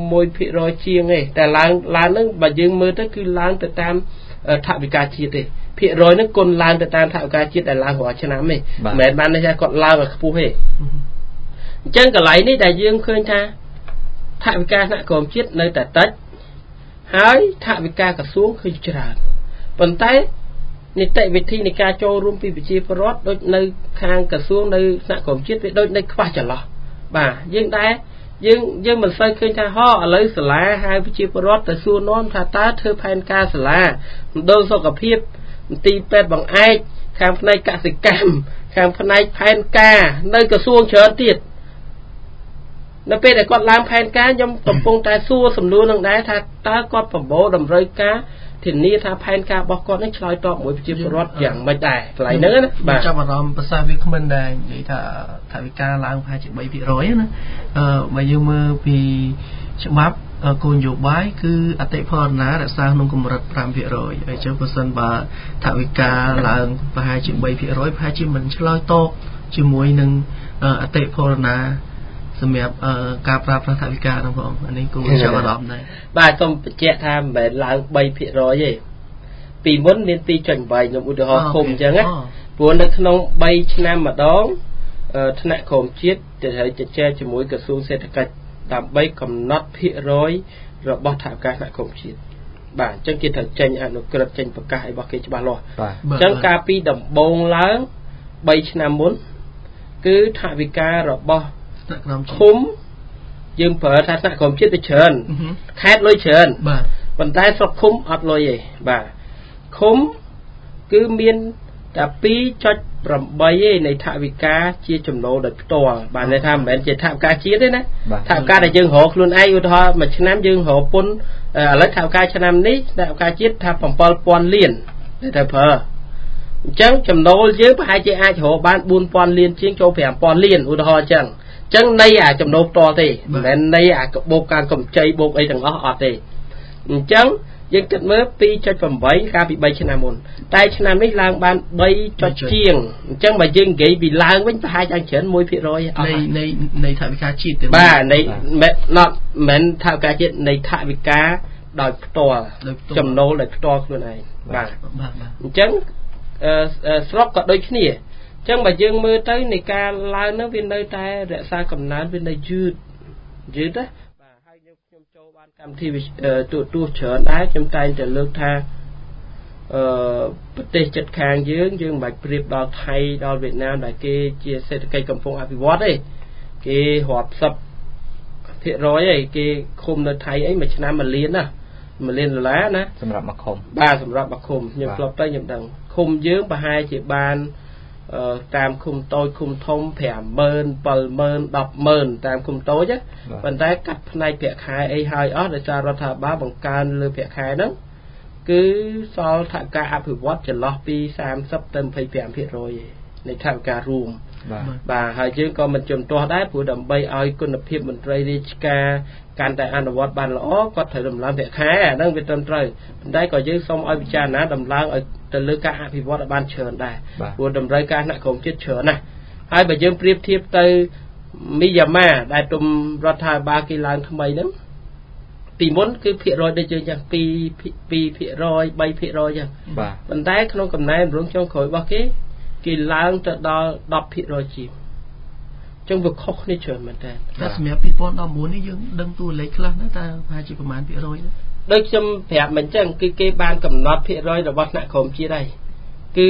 1% ជាងទេតែឡើងហ្នឹងបើយើងមើលទៅគឺឡើងទៅតាមថវិកាជាតិទេភាគរយហ្នឹងគុណឡើងទៅតាមថវិកាជាតិដែលឡើងរាល់ឆ្នាំទេមិនមែនបានន័យថាគាត់ឡើងឲ្យខ្ពស់ទេអញ្ចឹងកន្លែងនេះដែលយើងឃើញថាថវិកាថ្នាក់ក្រមជាតិនៅតែតិចហើយថវិកាក្រសួងឃើញច្រើនប៉ុន្តែនីតិវិធីនៃការចូលរួមពីប្រជាពលរដ្ឋដូចនៅខាងក្រសួងនៅថ្នាក់ក្រមជាតិវាដូចនៅខ្វះចន្លោះបាទយើងមិនសូវឃើញថាឥឡូវសាលាហៅប្រជាពលរដ្ឋទៅសួរនាំថាតើធ្វើផែនការសាលាមណ្ឌលសុខភាពមន្ទីរពេទ្យបង្អែកខាងផ្នែកកសិកម្មខាងផ្នែកផែនការនៅក្រសួងច្រើនទៀតនៅពេលដែលគាត់ឡើងផែនការខ្ញុំកំពុងតែសួរសំណួរនឹងដែរថាតើគាត់ប្រមូលតម្រូវការធានាថាផែនការរបស់គាត់នឹងឆ្លើយតបមួយប្រជាពលរដ្ឋយ៉ាងម៉េចដែរកន្លែងហ្នឹងណាបាទចាប់អារម្មណ៍ប្រសាសន៍វាគ្មិនដែរនិយាយថាថវិកាឡើងប្រហែលជា 3% ណាបើយើងមើលពីច្បាប់គោលនយោបាយគឺអតិផរណារក្សាក្នុងកម្រិត 5% ហើយចឹងបើសិនបើថវិកាឡើងប្រហែលជា 3% ប្រហែលជាមិនឆ្លើយតបជាមួយនឹងអតិផរណាសម្រាប់ការប្រើប្រាស់ថវិកាហ្នឹងផងអានេះគួរចាប់អារម្មណ៍ដែរបាទសូមបញ្ជាក់ថាមិនមែនឡើង 3% ទេពីមុនមាន 2.8 ខ្ញុំឧទាហរណ៍ឃុំអញ្ចឹងណាព្រោះនៅក្នុង3ឆ្នាំម្ដងថ្នាក់ក្រមជាតិត្រូវជជែកជាមួយក្រសួងសេដ្ឋកិច្ចដើម្បីកំណត់ភាគរយរបស់ថវិកាថ្នាក់ក្រមជាតិបាទអញ្ចឹងគេត្រូវចេញអនុក្រឹត្យចេញប្រកាសឲ្យរបស់គេច្បាស់លាស់អញ្ចឹងកាលពីដំបូងឡើង3ឆ្នាំមុនគឺថវិការបស់ឃុំយើងប្រើថាថ្នាក់ក្រមជាតិទៅច្រើនខេត្តលុយច្រើនបាទប៉ុន្តែស្រុកឃុំអត់លុយទេបាទឃុំគឺមានតែ2.8 ឯនៃថវិកាជាចំណូលដោយផ្ទាល់បាទន័យថាមិនមែនជាថវិកាជាតិទេណាថវិកាដែលយើងរកខ្លួនឯងឧទាហរណ៍មួយឆ្នាំយើងរកពន្ធឥឡូវថវិកាឆ្នាំនេះថវិកាជាតិថា 7,000 លានតែប្រើអញ្ចឹងចំណូលយើងប្រហែលជាអាចរកបាន 4,000 លានជាងចូល 5,000 លានឧទាហរណ៍អញ្ចឹងនៃអាចំណូលផ្ទាល់ទេមិនមែននៃអាកបោកការកម្ចីបោកអីទាំងអស់អត់ទេអញ្ចឹងយើងគិតមើល 2.8 កាលពី3ឆ្នាំមុនតែឆ្នាំនេះឡើងបាន 3 ជាងអញ្ចឹងបើយើងនិយាយពីឡើងវិញប្រហែលយ៉ាងច្រើន 1% នៃថវិកាជាតិទេបាទនៃមិនថវិកាជាតិនៃថវិកាដោយផ្ទាល់ចំណូលដោយផ្ទាល់ខ្លួនឯងបាទអញ្ចឹងស្រុកក៏ដូចគ្នាអញ្ចឹងបើយើងមើលទៅនៃការឡើងនោះវានៅតែរក្សាកំណើនវានៅយឺតណាបាទហើយខ្ញុំចូលបានកម្មវិធីទូរទស្សន៍ច្រើនដែរខ្ញុំតែងតែលើកថាប្រទេសជិតខាងយើងមិនបាច់ប្រៀបដល់ថៃដល់វៀតណាមដែលគេជាសេដ្ឋកិច្ចកំពុងអភិវឌ្ឍទេគេរាប់10%ឯងគេឃុំនៅថៃអីមួយឆ្នាំ1លានណា$1លានណាសម្រាប់មួយឃុំបាទសម្រាប់មួយឃុំខ្ញុំធ្លាប់ទៅខ្ញុំដឹងឃុំយើងប្រហែលជាបានតាមឃុំតូចឃុំធំ 50000 70000 100000តាមឃុំតូចប៉ុន្តែកាត់ផ្នែកប្រាក់ខែអីហើយអស់ដោយសាររដ្ឋាភិបាលបង្កើនលើប្រាក់ខែហ្នឹងគឺសល់ថវិកាអភិវឌ្ឍចន្លោះពី30ទៅ 25% នៃថវិការួមបាទហើយយើងក៏មិនជំទាស់ដែរព្រោះដើម្បីឲ្យគុណភាពមន្ត្រីរាជការកាន់តែអនុវត្តបានល្អគាត់ត្រូវដំឡើងប្រាក់ខែអាហ្នឹងវាត្រឹមត្រូវប៉ុន្តែក៏យើងសូមឲ្យពិចារណាដំឡើងឲ្យទៅលើការអភិវឌ្ឍឲ្យបានច្រើនដែរព្រោះតម្រូវការថ្នាក់ក្រមជាតិច្រើនណាស់ហើយបើយើងប្រៀបធៀបទៅមីយ៉ាម៉ាដែលទុំរដ្ឋាភិបាលគេឡើងថ្មីហ្នឹងពីមុនគឺភាគរយដូចយើងចឹង 2% 3% ចឹងបាទប៉ុន្តែក្នុងកំណែតម្រង់ចុងក្រោយរបស់គេឡើងទៅដល់ 10% ជាងចឹងវាខុសគ្នាច្រើនមែនតើតែសម្រាប់2019នេះយើងដឹងតួលេខខ្លះណាតើប្រហែលជាប្រមាណ% ដូចខ្ញុំប្រាប់មិនចឹងគឺគេបានកំណត់ភាគរយរបស់ថ្នាក់ក្រមជាតិហើយគឺ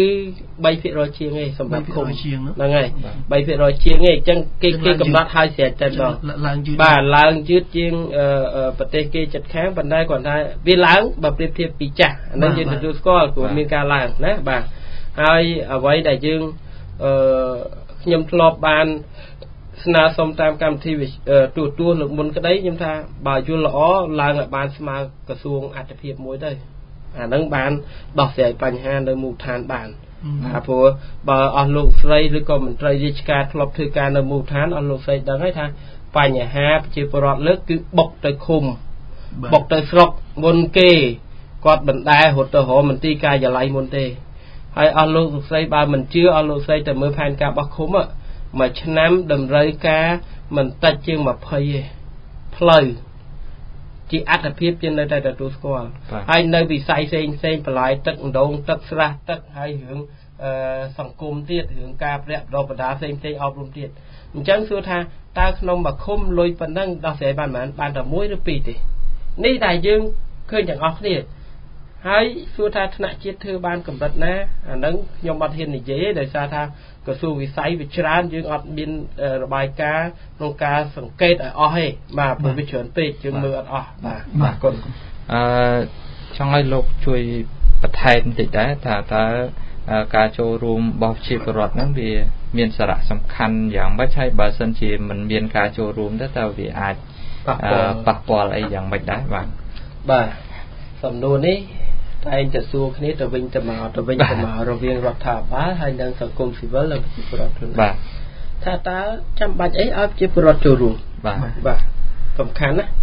3%ជាងឯងសម្រាប់គុំហ្នឹងហើយ3%ជាងឯងអញ្ចឹងគេកំណត់ឲ្យស្រេចតែម្ដងបាទឡើងយឺតជាងប្រទេសគេចិត្តខាងប៉ុន្តែគាត់ថាវាឡើងបើប្រៀបធៀបពីចាស់អានេះយើងទទួលស្គាល់ព្រោះមានការឡើងណាបាទហើយអ្វីដែលយើងខ្ញុំធ្លាប់បានស្នើសុំតាមកម្មវិធីទូលើកមុនក្តីខ្ញុំថាបើយល់ល្អឡើងឲ្យបានស្មើក្រសួងអត្ថភាពមួយទៅអានឹងបានដោះស្រាយបញ្ហានៅមូលដ្ឋានបានព្រោះបើអស់លោកស្រីឬក៏មន្ត្រីរាជការធ្លាប់ធ្វើការនៅមូលដ្ឋានអស់លោកស្រីដឹងហើយថាបញ្ហាប្រជាពលរដ្ឋលើកគឺបុកទៅឃុំបុកទៅស្រុកមុនគេគាត់បណ្ដែរត់ទៅរកមន្ទីរការិយាល័យមុនទេហើយអស់លោកស្រីបើមិនជឿអស់លោកស្រីទៅមើលផែនការរបស់ឃុំមួយឆ្នាំតម្រូវការមិនតិចជាង20ទេផ្លូវជាអត្ថភាពជានៅតែទទួលស្គាល់ហើយនៅវិស័យផ្សេងបន្លាយទឹកដងទឹកស្រះទឹកហើយរឿងសង្គមទៀតរឿងការប្រាក់បដាផ្សេងអប់រំទៀតអញ្ចឹងសួរថាតើក្នុងមួយឃុំលុយប៉ុណ្ណឹងដោះស្រាយបានប៉ុន្មានបានតែ1ឬ2ទេនេះដែលយើងឃើញទាំងអស់គ្នាហើយសួរថាថ្នាក់ជាតិធ្វើបានកម្រិតណាអានឹងខ្ញុំអត់ហ៊ាននិយាយទេដោយសារថាក្រសួងវិស័យវាច្រើនយើងអត់មានរបាយការណ៍ក្នុងការសង្កេតឲ្យអស់ទេបាទព្រោះវាច្រើនពេកយើងមើលអត់អស់បាទគុណចង់ឲ្យលោកជួយបន្ថែមបន្តិចដែរថាតើការចូលរួមរបស់ប្រជាពលរដ្ឋហ្នឹងវាមានសារៈសំខាន់យ៉ាងម៉េចហើយបើសិនជាមិនមានការចូលរួមទៅតើវាអាចប៉ះពាល់អីយ៉ាងម៉េចដែរបាទសំណួរនេះតែងតែសួរគ្នាទៅវិញទៅមករវាងរដ្ឋាភិបាលហើយនិងសង្គមស៊ីវិលនិងប្រជាពលរដ្ឋខ្លួនបាទថាតើចាំបាច់អីឲ្យប្រជាពលរដ្ឋចូលរួមបាទសំខាន់ណា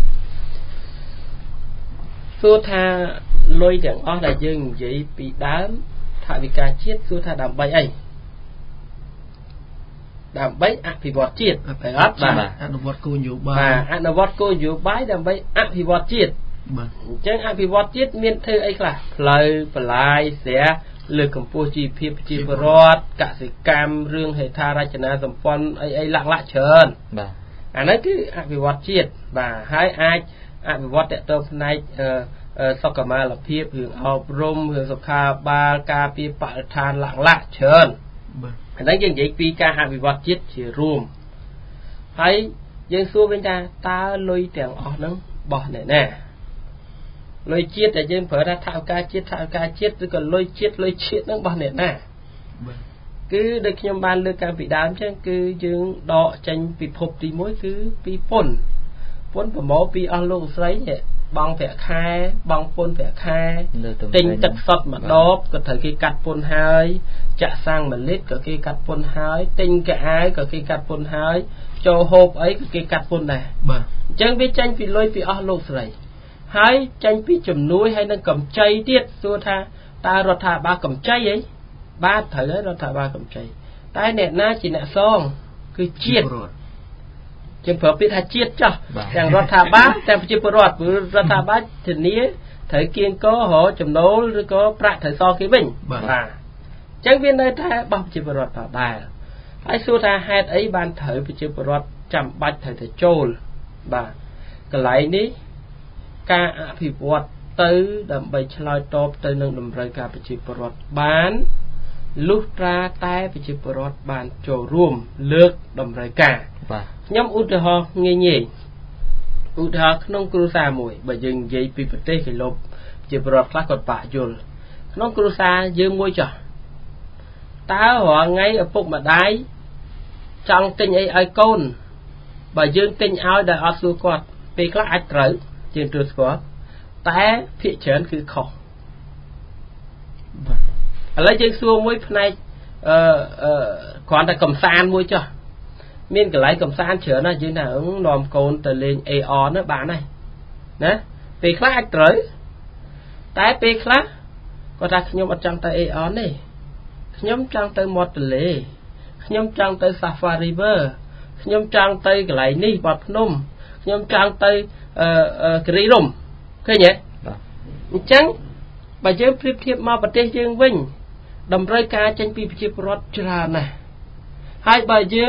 សួរថាលុយទាំងអស់ដែលយើងនិយាយពីដើមថវិកាជាតិសួរថាដើម្បីអីដើម្បីអភិវឌ្ឍជាតិតែអត់បាទអនុវត្តគោលនយោបាយអនុវត្តគោលនយោបាយដើម្បីអភិវឌ្ឍជាតិបាទអញ្ចឹងអភិវឌ្ឍជាតិមានធ្វើអីខ្លះផ្លូវបន្លាយស្រះលើកកម្ពស់ជីវភាពប្រជាពលរដ្ឋកសិកម្មរឿងហេដ្ឋារចនាសម្ព័ន្ធអីលាក់ច្រើនបាទអានេះគឺអភិវឌ្ឍជាតិបាទហើយអាចអភិវឌ្ឍទៅផ្នែកសុខុមាលភាពរឿងអប់រំរឿងសុខាភិបាលការពារបរិស្ថានលាក់ច្រើនបាទអានេះយើងនិយាយពីការអភិវឌ្ឍជាតិជារួមហើយយើងសួរវិញថាតើលុយទាំងអស់ហ្នឹងបោះអ្នកណាលុយជាតិដែលយើងប្រើថាថវិកាជាតិឬក៏លុយជាតិហ្នឹងបោះអ្នកណាគឺដូចខ្ញុំបានលើកកាលពីដើមចឹងគឺយើងដកចេញពិភពទី1គឺពីពន្ធប្រមូលពីអស់លោកស្រីបងប្រាក់ខែបងពន្ធប្រាក់ខែទិញទឹកសុទ្ធមួយដបក៏ត្រូវគេកាត់ពន្ធហើយចាក់សាំង1លីត្រក៏គេកាត់ពន្ធហើយទិញកៅអៅក៏គេកាត់ពន្ធហើយចូលហូបអីក៏គេកាត់ពន្ធដែរបាទអញ្ចឹងវាចេញពីលុយពីអស់លោកស្រីហើយចេញពីជំនួយហើយនឹងកម្ចីទៀតសួរថាតើរដ្ឋាភិបាលកម្ចីអីបាទត្រូវហើយរដ្ឋាភិបាលកម្ចីតែអ្នកណាជាអ្នកសងគឺជាតិជាប្រើពាក្យថាជាតិចោះទាំងរដ្ឋាភិបាលទាំងប្រជាពលរដ្ឋព្រោះរដ្ឋាភិបាលធានាត្រូវគៀងគររចំណូលឬក៏ប្រាក់ត្រូវសងគេវិញបាទអញ្ចឹងវានៅតែបោះប្រជាពលរដ្ឋតដែរហើយសួរថាហេតុអីបានត្រូវប្រជាពលរដ្ឋចាំបាច់ត្រូវតែចូលបាទកន្លែងនេះការអភិវឌ្ឍទៅដើម្បីឆ្លើយតបទៅនឹងតម្រូវការប្រជាពលរដ្ឋបានលុះត្រាតែប្រជាពលរដ្ឋបានចូលរួមលើកតម្រូវការបាទខ្ញុំឧទាហរណ៍ងាយឧទាហរណ៍ក្នុងគ្រួសារមួយបើយើងនិយាយពីប្រទេសគេលុបជាពលរដ្ឋខ្លះគាត់បាក់យល់ក្នុងគ្រួសារយើងមួយចោះតើរាល់ថ្ងៃឪពុកម្ដាយចង់ទិញអីឲ្យកូនបើយើងទិញឲ្យដោយអត់សួរគាត់ពេលខ្លះអាចត្រូវជាងទទួលស្គាល់តែភាគច្រើនគឺខុសឥឡូវយើងសួរមួយផ្នែកគ្រាន់តែកំសាន្តមួយចុះមានកន្លែងកំសាន្តច្រើនណាស់យើងថានាំកូនទៅលេង AR នោះបានហើយណាពេលខ្លះអាចត្រូវតែពេលខ្លះគាត់ថាខ្ញុំអត់ចង់ទៅ AR ទេខ្ញុំចង់ទៅមាត់ទន្លេខ្ញុំចង់ទៅ Safari River ខ្ញុំចង់ទៅកន្លែងនេះបាត់ភ្នំខ្ញុំចង់ទៅគិរីរម្យឃើញទេអញ្ចឹងបើយើងប្រៀបធៀបមកប្រទេសយើងវិញតម្រូវការចេញពីប្រជាពលរដ្ឋច្រើនណាស់ហើយបើយើង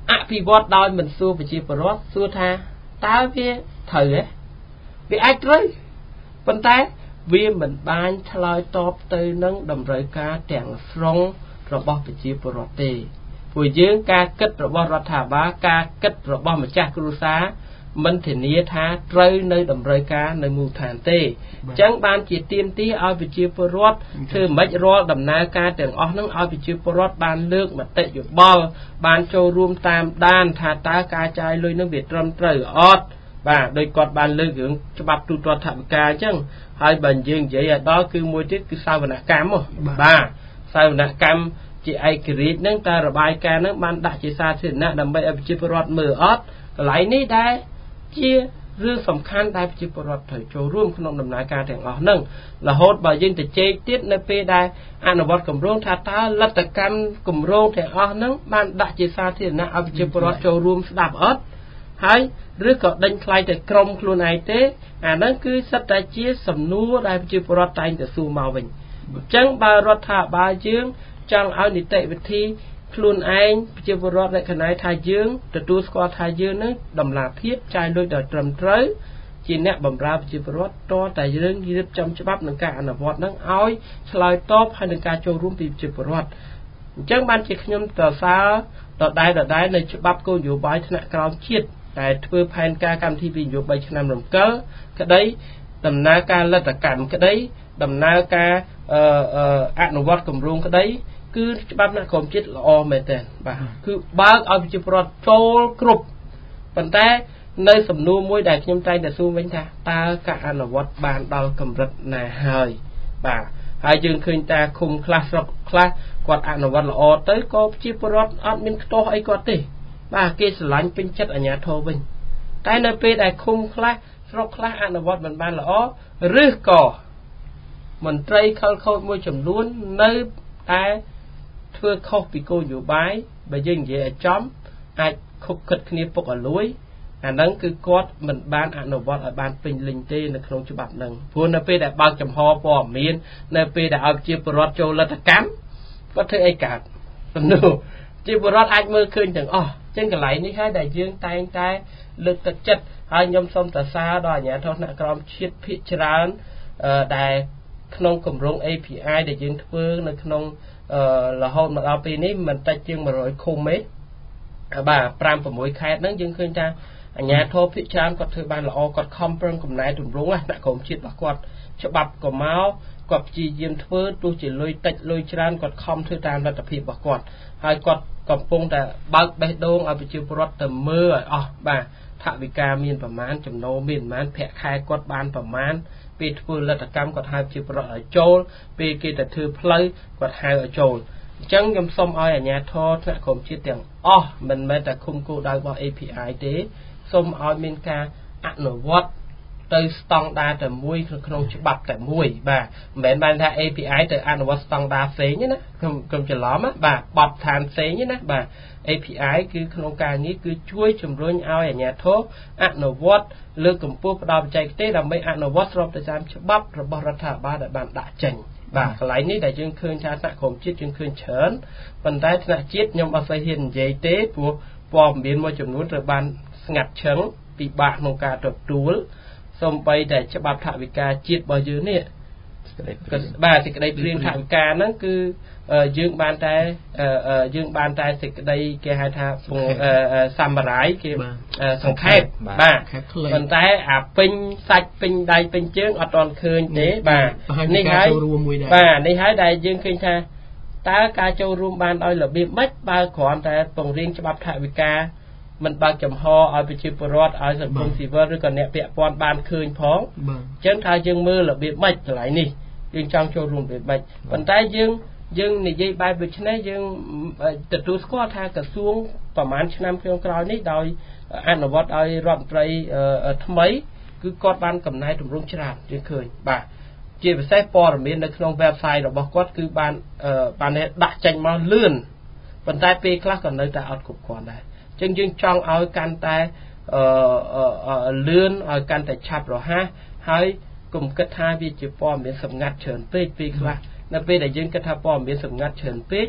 ភិវឌ្ឍដោយមិនសួរប្រជាពលរដ្ឋសួរថាតើវាត្រូវទេវាអាចត្រូវប៉ុន្តែវាមិនបានឆ្លើយតបទៅនឹងតម្រូវការទាំងស្រុងរបស់ប្រជាពលរដ្ឋទេព្រោះយើងការគិតរបស់រដ្ឋាភិបាលការគិតរបស់ម្ចាស់គ្រួសារមិនធានាថាត្រូវនៅតម្រូវការនៅមូលដ្ឋានទេអញ្ចឹងបានជាទាមទារឲ្យប្រជាពលរដ្ឋធ្វើមិនរាល់ដំណើរការទាំងអស់ហ្នឹងឲ្យប្រជាពលរដ្ឋបានលើកមតិយោបល់បានចូលរួមតាមដានថាតើការចាយលុយហ្នឹងវាត្រឹមត្រូវអត់បាទដោយគាត់បានលើករឿងច្បាប់ទូទាត់ថវិកាអញ្ចឹងហើយបើយើងនិយាយឲ្យដល់គឺមួយទៀតគឺសាវនកម្មបាទសាវនកម្មជាឯករាជ្យហ្នឹងតើរបាយការណ៍ហ្នឹងបានដាក់ជាសាធារណៈដើម្បីឲ្យប្រជាពលរដ្ឋមើលអត់កន្លែងនេះដែរជារឿងសំខាន់ដែលប្រជាពលរដ្ឋត្រូវចូលរួមក្នុងដំណើរការទាំងអស់ហ្នឹងរហូតបើយើងទៅជែកទៀតនៅពេលដែលអនុវត្តគម្រោងថាតើលទ្ធកម្មគម្រោងទាំងអស់ហ្នឹងបានដាក់ជាសាធារណៈឲ្យប្រជាពលរដ្ឋចូលរួមស្ដាប់អត់ហើយឬក៏ដេញថ្លៃទៅក្រុមខ្លួនឯងទេអាហ្នឹងគឺសិតតែជាសំណួរដែលប្រជាពលរដ្ឋតែងតែសួរមកវិញអញ្ចឹងបើរដ្ឋាភិបាលយើងចង់ឲ្យនីតិវិធីខ្លួនឯងប្រជាពលរដ្ឋលក្ខណៈថាយើងទទួលស្គាល់ថាយើងនឹងតម្លាភាពចាយលុយដល់ត្រឹមត្រូវជាអ្នកបម្រើប្រជាពលរដ្ឋតតែយើងរៀបចំច្បាប់នឹងការអនុវត្តនឹងឲ្យឆ្លើយតបហើយនឹងការចូលរួមពីប្រជាពលរដ្ឋអញ្ចឹងបានជាខ្ញុំសរសើរដដែលនៅច្បាប់គោលនយោបាយថ្នាក់ក្រោមជាតិដែលធ្វើផែនការកម្មវិធីវិនិយោគ3ឆ្នាំរំកិលក្តីដំណើរការលទ្ធកម្មក្តីដំណើរការអនុវត្តគម្រោងក្តីគឺច្បាប់ថ្នាក់ក្រោមជាតិល្អមែនទែនបាទគឺបើកឲ្យប្រជាពលរដ្ឋចូលគ្រប់ប៉ុន្តែនៅសំណួរមួយដែលខ្ញុំតែងតែសួរវិញថាតើការអនុវត្តបានដល់កម្រិតណាហើយបាទហើយយើងឃើញតាឃុំខ្លះស្រុកខ្លះគាត់អនុវត្តល្អទៅក៏ប្រជាពលរដ្ឋអត់មានខ្ទាស់អីគាត់ទេបាទគេស្រឡាញ់ពេញចិត្តអាជ្ញាធរវិញតែនៅពេលដែលឃុំខ្លះស្រុកខ្លះអនុវត្តមិនបានល្អឬក៏មន្ត្រីខលខូចមួយចំនួននៅតែធ្វើខុសពីគោលនយោបាយបើយើងនិយាយឲ្យចំអាចខុបខិតគ្នាពុកឲ្យលួយអាហ្នឹងគឺគាត់មិនបានអនុវត្តឲ្យបានពេញលេញទេនៅក្នុងច្បាប់ហ្នឹងព្រោះនៅពេលដែលបើកចំហព័ត៌មាននៅពេលដែលឲ្យជាពលរដ្ឋចូលលទ្ធកម្មគាត់ធ្វើអីកើតសំណួរជាពលរដ្ឋអាចមើលឃើញទាំងអស់ចឹងកន្លែងនេះហើយដែលយើងតែងតែលើកទឹកចិត្តហើយខ្ញុំសូមសរសើរដល់អាជ្ញាធរថ្នាក់ក្រោមជាតិភាគច្រើនដែលក្នុងគម្រោង API ដែលយើងធ្វើនៅក្នុងរហូតមកដល់ពេលនេះមិនតិចជាង100ឃុំទេបាទ 5-6 ខេត្តហ្នឹងយើងឃើញថាអាជ្ញាធរភាគច្រើនគាត់ធ្វើបានល្អគាត់ខំប្រឹងកំណែទម្រង់ថ្នាក់ក្រោមជាតិរបស់គាត់ច្បាប់ក៏មកគាត់ព្យាយាមធ្វើទោះជាលុយតិចលុយច្រើនគាត់ខំធ្វើតាមលទ្ធភាពរបស់គាត់ហើយគាត់កំពុងតែបើកបេះដូងឲ្យប្រជាពលរដ្ឋទៅមើលឲ្យអស់បាទថវិកាមានប្រមាណចំណូលមានប្រមាណប្រាក់ខែគាត់បានប្រមាណពេលធ្វើលទ្ធកម្មគាត់ហៅជាប្រវត្តិឲ្យចូលពេលគេទៅធ្វើផ្លូវគាត់ហៅឲ្យចូលអញ្ចឹងខ្ញុំសូមឲ្យអាជ្ញាធរថ្នាក់ក្រោមជាតិទាំងអស់មិនមែនតែគុំគោលដៅរបស់ API ទេសូមឲ្យមានការអនុវត្តទៅស្តង់ដារតែមួយក្នុងច្បាប់តែមួយបាទមិនមែនបានថា API ទៅអនុវត្តស្តង់ដារផ្សេងទេណាខ្ញុំច្រឡំណាបាទបទដ្ឋានផ្សេងទេណាបាទ API គឺក្នុងការងារគឺជួយជំរុញឲ្យអាជ្ញាធរអនុវត្តលើកកម្ពស់ផ្ដល់បច្ចេកទេសដើម្បីអនុវត្តស្របទៅតាមច្បាប់របស់រដ្ឋាភិបាលដែលបានដាក់ចេញបាទកន្លែងនេះដែលយើងឃើញថាថ្នាក់ក្រោមជាតិយើងឃើញច្រើនប៉ុន្តែថ្នាក់ជាតិខ្ញុំអត់សូវហ៊ាននិយាយទេព្រោះព័ត៌មានមួយចំនួនត្រូវបានស្ងាត់ឈឹងពិបាកក្នុងការទទួលសូម្បីតែច្បាប់ថវិកាជាតិរបស់យើងនេះបាទសេចក្តីព្រាងថវិកាហ្នឹងគឺយើងបានតែសេចក្តីគេហៅថាសម្រាយគេសង្ខេបបាទប៉ុន្តែអាពេញសាច់ពេញដៃពេញជើងអត់ទាន់ឃើញទេបាទនេះហើយបាទនេះហើយដែលយើងឃើញថាតើការចូលរួមបានដោយរបៀបម៉េចបើគ្រាន់តែពង្រៀងច្បាប់ថវិកាមិនបើកចំហឲ្យប្រជាពលរដ្ឋឲ្យសង្គមស៊ីវិលឬក៏អ្នកពាក់ព័ន្ធបានឃើញផងអញ្ចឹងថាយើងមើលរបៀបម៉េចកន្លែងនេះយើងចង់ចូលរួមរបៀបម៉េចប៉ុន្តែយើងនិយាយបែបដូចនេះយើងទទួលស្គាល់ថាក្រសួងប្រហែលឆ្នាំក្រោយនេះដោយអនុវត្តឲ្យរដ្ឋមន្ត្រីថ្មីគឺគាត់បានកំណែទម្រង់ច្រើនយើងឃើញបាទជាពិសេសព័ត៌មាននៅក្នុង website របស់គាត់គឺបានដាក់ចេញមកលឿនប៉ុន្តែពេលខ្លះក៏នៅតែអត់គ្រប់គ្រាន់ដែរអញ្ចឹងយើងចង់ឲ្យកាន់តែលឿនឲ្យកាន់តែឆាប់រហ័សហើយកុំគិតថាវាជាព័ត៌មានសម្ងាត់ច្រើនពេកពេលខ្លះនៅពេលដែលយើងគិតថាព័ត៌មានសម្ងាត់ច្រើនពេក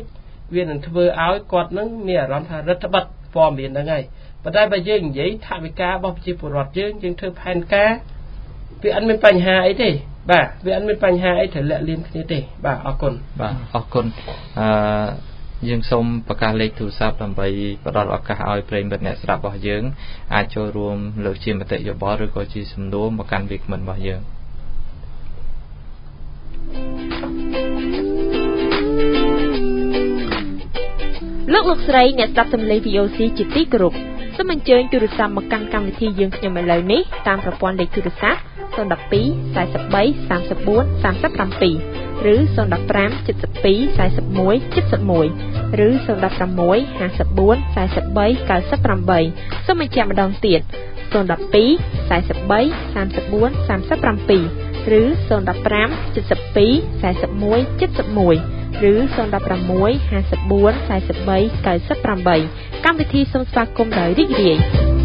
វានឹងធ្វើឲ្យគាត់នឹងមានអារម្មណ៍ថារដ្ឋបတ်ព័ត៌មានហ្នឹងហើយប៉ុន្តែបើយើងនិយាយថាវិការរបស់ប្រជាពលរដ្ឋយើងធ្វើផែនការវាអត់មានបញ្ហាអីទេបាទវាអត់មានបញ្ហាអីត្រូវលាក់លៀមគ្នាទេបាទអរគុណបាទអរគុណយើងសូមប្រកាសលេខទូរស័ព្ទដើម្បីផ្ដល់ឱកាសឲ្យប្រិយមិត្តអ្នកស្ដាប់របស់យើងអាចចូលរួមលើកជាមតិយោបល់ឬក៏ជាសំណួរមកកាន់វាគ្មិនរបស់យើងលោកស្រីអ្នកស្ដាប់សំឡេង VOC ជាទីគោរពសូមអញ្ជើញទូរស័ព្ទមកកាន់កម្មវិធីយើងខ្ញុំឥឡូវនេះតាមប្រព័ន្ធលេខទូរស័ព្ទ012 43 34 37ឬ015 72 41 71ឬ016 54 43 98សូមបញ្ជាក់ម្ដងទៀត012 43 34 37ឬ015 72 41 71ឬ016 54 43 98កម្មវិធីសូមស្វាគមន៍ដោយរីករាយ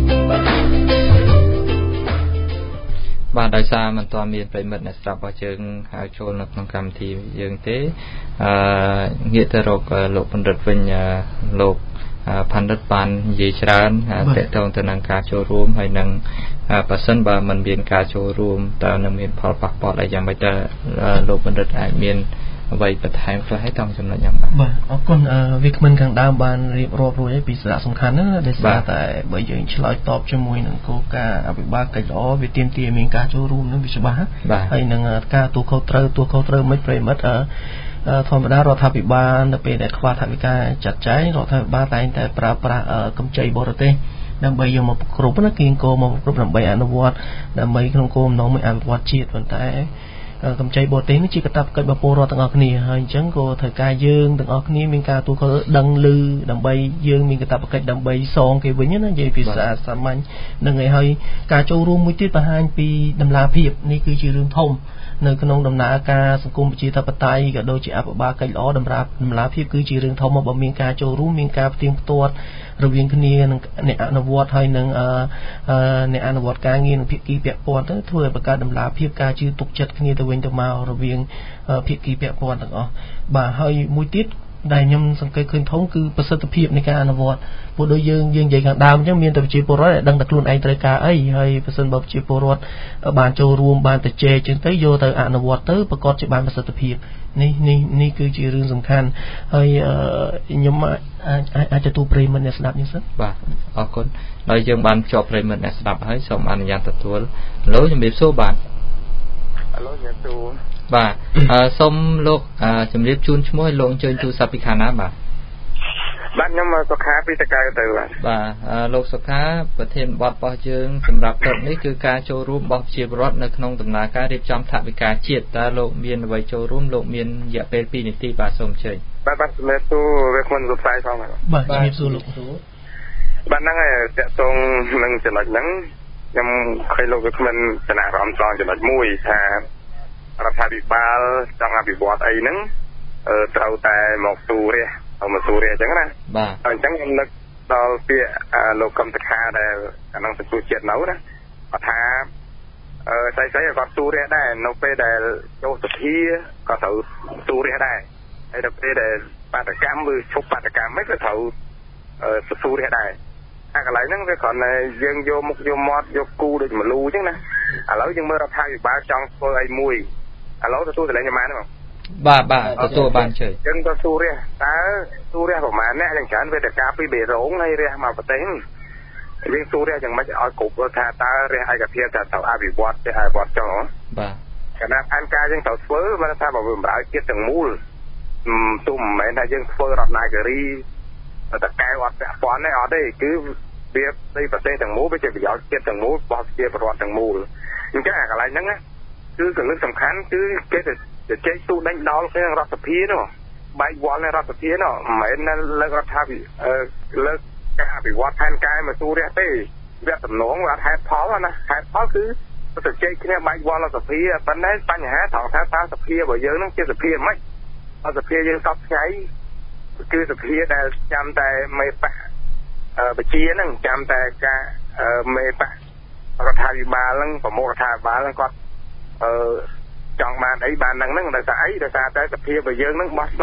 បាទដោយសារមិនទាន់មានប្រិមិត្តអ្នកស្ដាប់របស់យើងហៅចូលនៅក្នុងកម្មវិធីយើងទេងាកទៅរកលោកបណ្ឌិតវិញលោកបណ្ឌិតបាននិយាយច្រើនតកតងទៅនឹងការចូលរួមហើយនឹងប៉ះសិនបើមិនមានការចូលរួមតើនឹងមានផលប៉ះពាល់អីយ៉ាងម៉េចតើលោកបណ្ឌិតអាចមានអ្វីបន្ថែមខ្លះឲ្យតាមចំណុចយ៉ាងបាទបាទអរគុណវាគ្មិនខាងដើមបានរៀបរាប់រួចហើយពីសារៈសំខាន់ណាដែលសារតែបើយើងឆ្លើយតបជាមួយនឹងគោលការណ៍អភិបាលកិច្ចល្អវាទាមទារមានការចូលរួមនឹងវាច្បាស់ហើយនឹងការទូខុសត្រូវមិនប្រិមិត្តធម្មតារដ្ឋាភិបាលនៅពេលដែលខ្វះថវិកាចាត់ចែងរដ្ឋាភិបាលតែងតែប្រើប្រាស់កម្ចីបរទេសដើម្បីយកមកគ្រប់ណាគៀងគោមកគ្រប់ដើម្បីអនុវត្តដើម្បីក្នុងគោលបំណងមួយអភិវឌ្ឍជាតិប៉ុន្តែកម្ចីបរទេសនេះជាកាតព្វកិច្ចរបស់ពលរដ្ឋទាំងអស់គ្នាហើយអញ្ចឹងក៏ត្រូវការយើងទាំងអស់គ្នាមានការទូខុសដឹងឮដើម្បីយើងមានកាតព្វកិច្ចដើម្បីសងគេវិញណានិយាយភាសាសាមញ្ញនឹងហើយការចូលរួមមួយទៀតបង្ហាញពីតម្លាភាពនេះគឺជារឿងធំនៅក្នុងដំណើរការសង្គមប្រជាធិបតេយ្យក៏ដូចជាអភិបាលកិច្ចល្អតម្លាភាពគឺជារឿងធំបើមានការចូលរួមមានការផ្ទៀងផ្ទាត់រវាងគ្នានឹងអ្នកអនុវត្តហើយនឹងអ្នកអនុវត្តការងារនឹងភាគីពាក់ព័ន្ធទៅធ្វើឲ្យបង្កើតតម្លាភាពការជឿទុកចិត្តគ្នាទៅវិញទៅមករវាងភាគីពាក់ព័ន្ធទាំងអស់បាទហើយមួយទៀតដែលខ្ញុំសង្កេតឃើញធំគឺប្រសិទ្ធភាពនៃការអនុវត្តព្រោះដូចយើងនិយាយខាងដើមអញ្ចឹងមានតែប្រជាពលរដ្ឋដែលដឹងតែខ្លួនឯងត្រូវការអីហើយប្រសិនបើប្រជាពលរដ្ឋបានចូលរួមបានទៅជែកអញ្ចឹងទៅយកទៅអនុវត្តទៅប្រកបជាបានប្រសិទ្ធភាពនេះគឺជារឿងសំខាន់ហើយខ្ញុំអាចទទួលប្រិយមិត្តអ្នកស្ដាប់នេះសិនបាទអរគុណដោយយើងបានភ្ជាប់ប្រិយមិត្តអ្នកស្ដាប់ហើយសូមអនុញ្ញាតទទួលលោកជំរាបសួរបាទលោកជំរាបសួរបាទសូមលោកជំរាបជូនឈ្មោះឲ្យលោកអញ្ជើញទូរស័ព្ទពីខាងណាបាទខ្ញុំសុខាពីតកៅទៅបាទលោកសុខាប្រធានបទរបស់យើងសម្រាប់ព្រឹកនេះគឺការចូលរួមរបស់ប្រជាពលរដ្ឋនៅក្នុងដំណើរការរៀបចំថវិកាជាតិតើលោកមានអ្វីចូលរួមលោកមានរយៈពេល2នាទីបាទសូមអញ្ជើញបាទជំរាបសួរវាគ្មិនសុខសប្បាយផងបាទជំរាបសួរលោកបាទហ្នឹងហើយតកតងនឹងចំណុចហ្នឹងខ្ញុំឃើញលោកវាគ្មិនចំណាក់អារម្មណ៍ត្រង់ចំណុចមួយថារដ្ឋាភិបាលចង់អភិវឌ្ឍអីហ្នឹងត្រូវតែមកស៊ូរះអញ្ចឹងណាបាទអញ្ចឹងខ្ញុំនឹកដល់ពាក្យលោកកឹមសុខាដែលអានឹងសង្គមជាតិនៅណាគាត់ថាស្អីគាត់ស៊ូរះដែរនៅពេលដែលចូលសភាក៏ត្រូវស៊ូរះដែរហើយដល់ពេលដែលបាតកម្មឬឈប់បាតកម្មហ្នឹងក៏ត្រូវស៊ូរះដែរអាកន្លែងហ្នឹងវាគ្រាន់តែយើងយកមុខយកមាត់យកគូដូចមលូអញ្ចឹងណាឥឡូវយើងមើលរដ្ឋាភិបាលចង់ធ្វើអីមួយឥឡូវទទួលតម្លៃយ៉ាងម៉េចហ្នឹងបាទទទួលបានជ័យចឹងទៅស៊ូរះតើស៊ូរះប្រហែលអ្នកយ៉ាងច្រើនវេទិកាពីបេរងហើយរះមកប្រទេសយើងស៊ូរះយ៉ាងម៉េចឲ្យគ្រប់ថាតើរះឯកភាពថាត្រូវអភិវឌ្ឍចុះបាទគណៈអង្គការយើងត្រូវធ្វើបើថាបើវាបំរើជាតិទាំងមូលទុំមិនមែនថាយើងធ្វើរដ្ឋនាគរីតកែវអត់ពាក់ព័ន្ធទេអត់ទេគឺវានៃប្រទេសទាំងមូលវាជាប្រយោជន៍ជាតិទាំងមូលរបស់ប្រជាពលរដ្ឋទាំងមូលអញ្ចឹងអាកន្លែងហ្នឹងគឺកលឹះសំខាន់គឺគេទៅជែកទូដេញដោលគ្នារដ្ឋសភានោះបែកវល់នៅរដ្ឋសភានោះមិនមែនលើករដ្ឋាភិបាលលើកការអភិវឌ្ឍផែនការមកទូរះទេវគ្គតំណងអត់ហេតុផលណាហេតុផលគឺទៅជែកគ្នាបែកវល់រដ្ឋសភាប៉ុន្តែបញ្ហាត្រង់ថាតើសភារបស់យើងនឹងជាសភាមិនសភាយើងសពថ្ងៃគឺសភាដែលចាំតែមេបកបជាហ្នឹងចាំតែការមេបករដ្ឋាភិបាលហ្នឹងប្រមុខរដ្ឋាភិបាលហ្នឹងគាត់ចង់បានអីបានហ្នឹងដោយសារអីដោយសារតែសភារបស់យើងហ្នឹងបោះឆ្នោត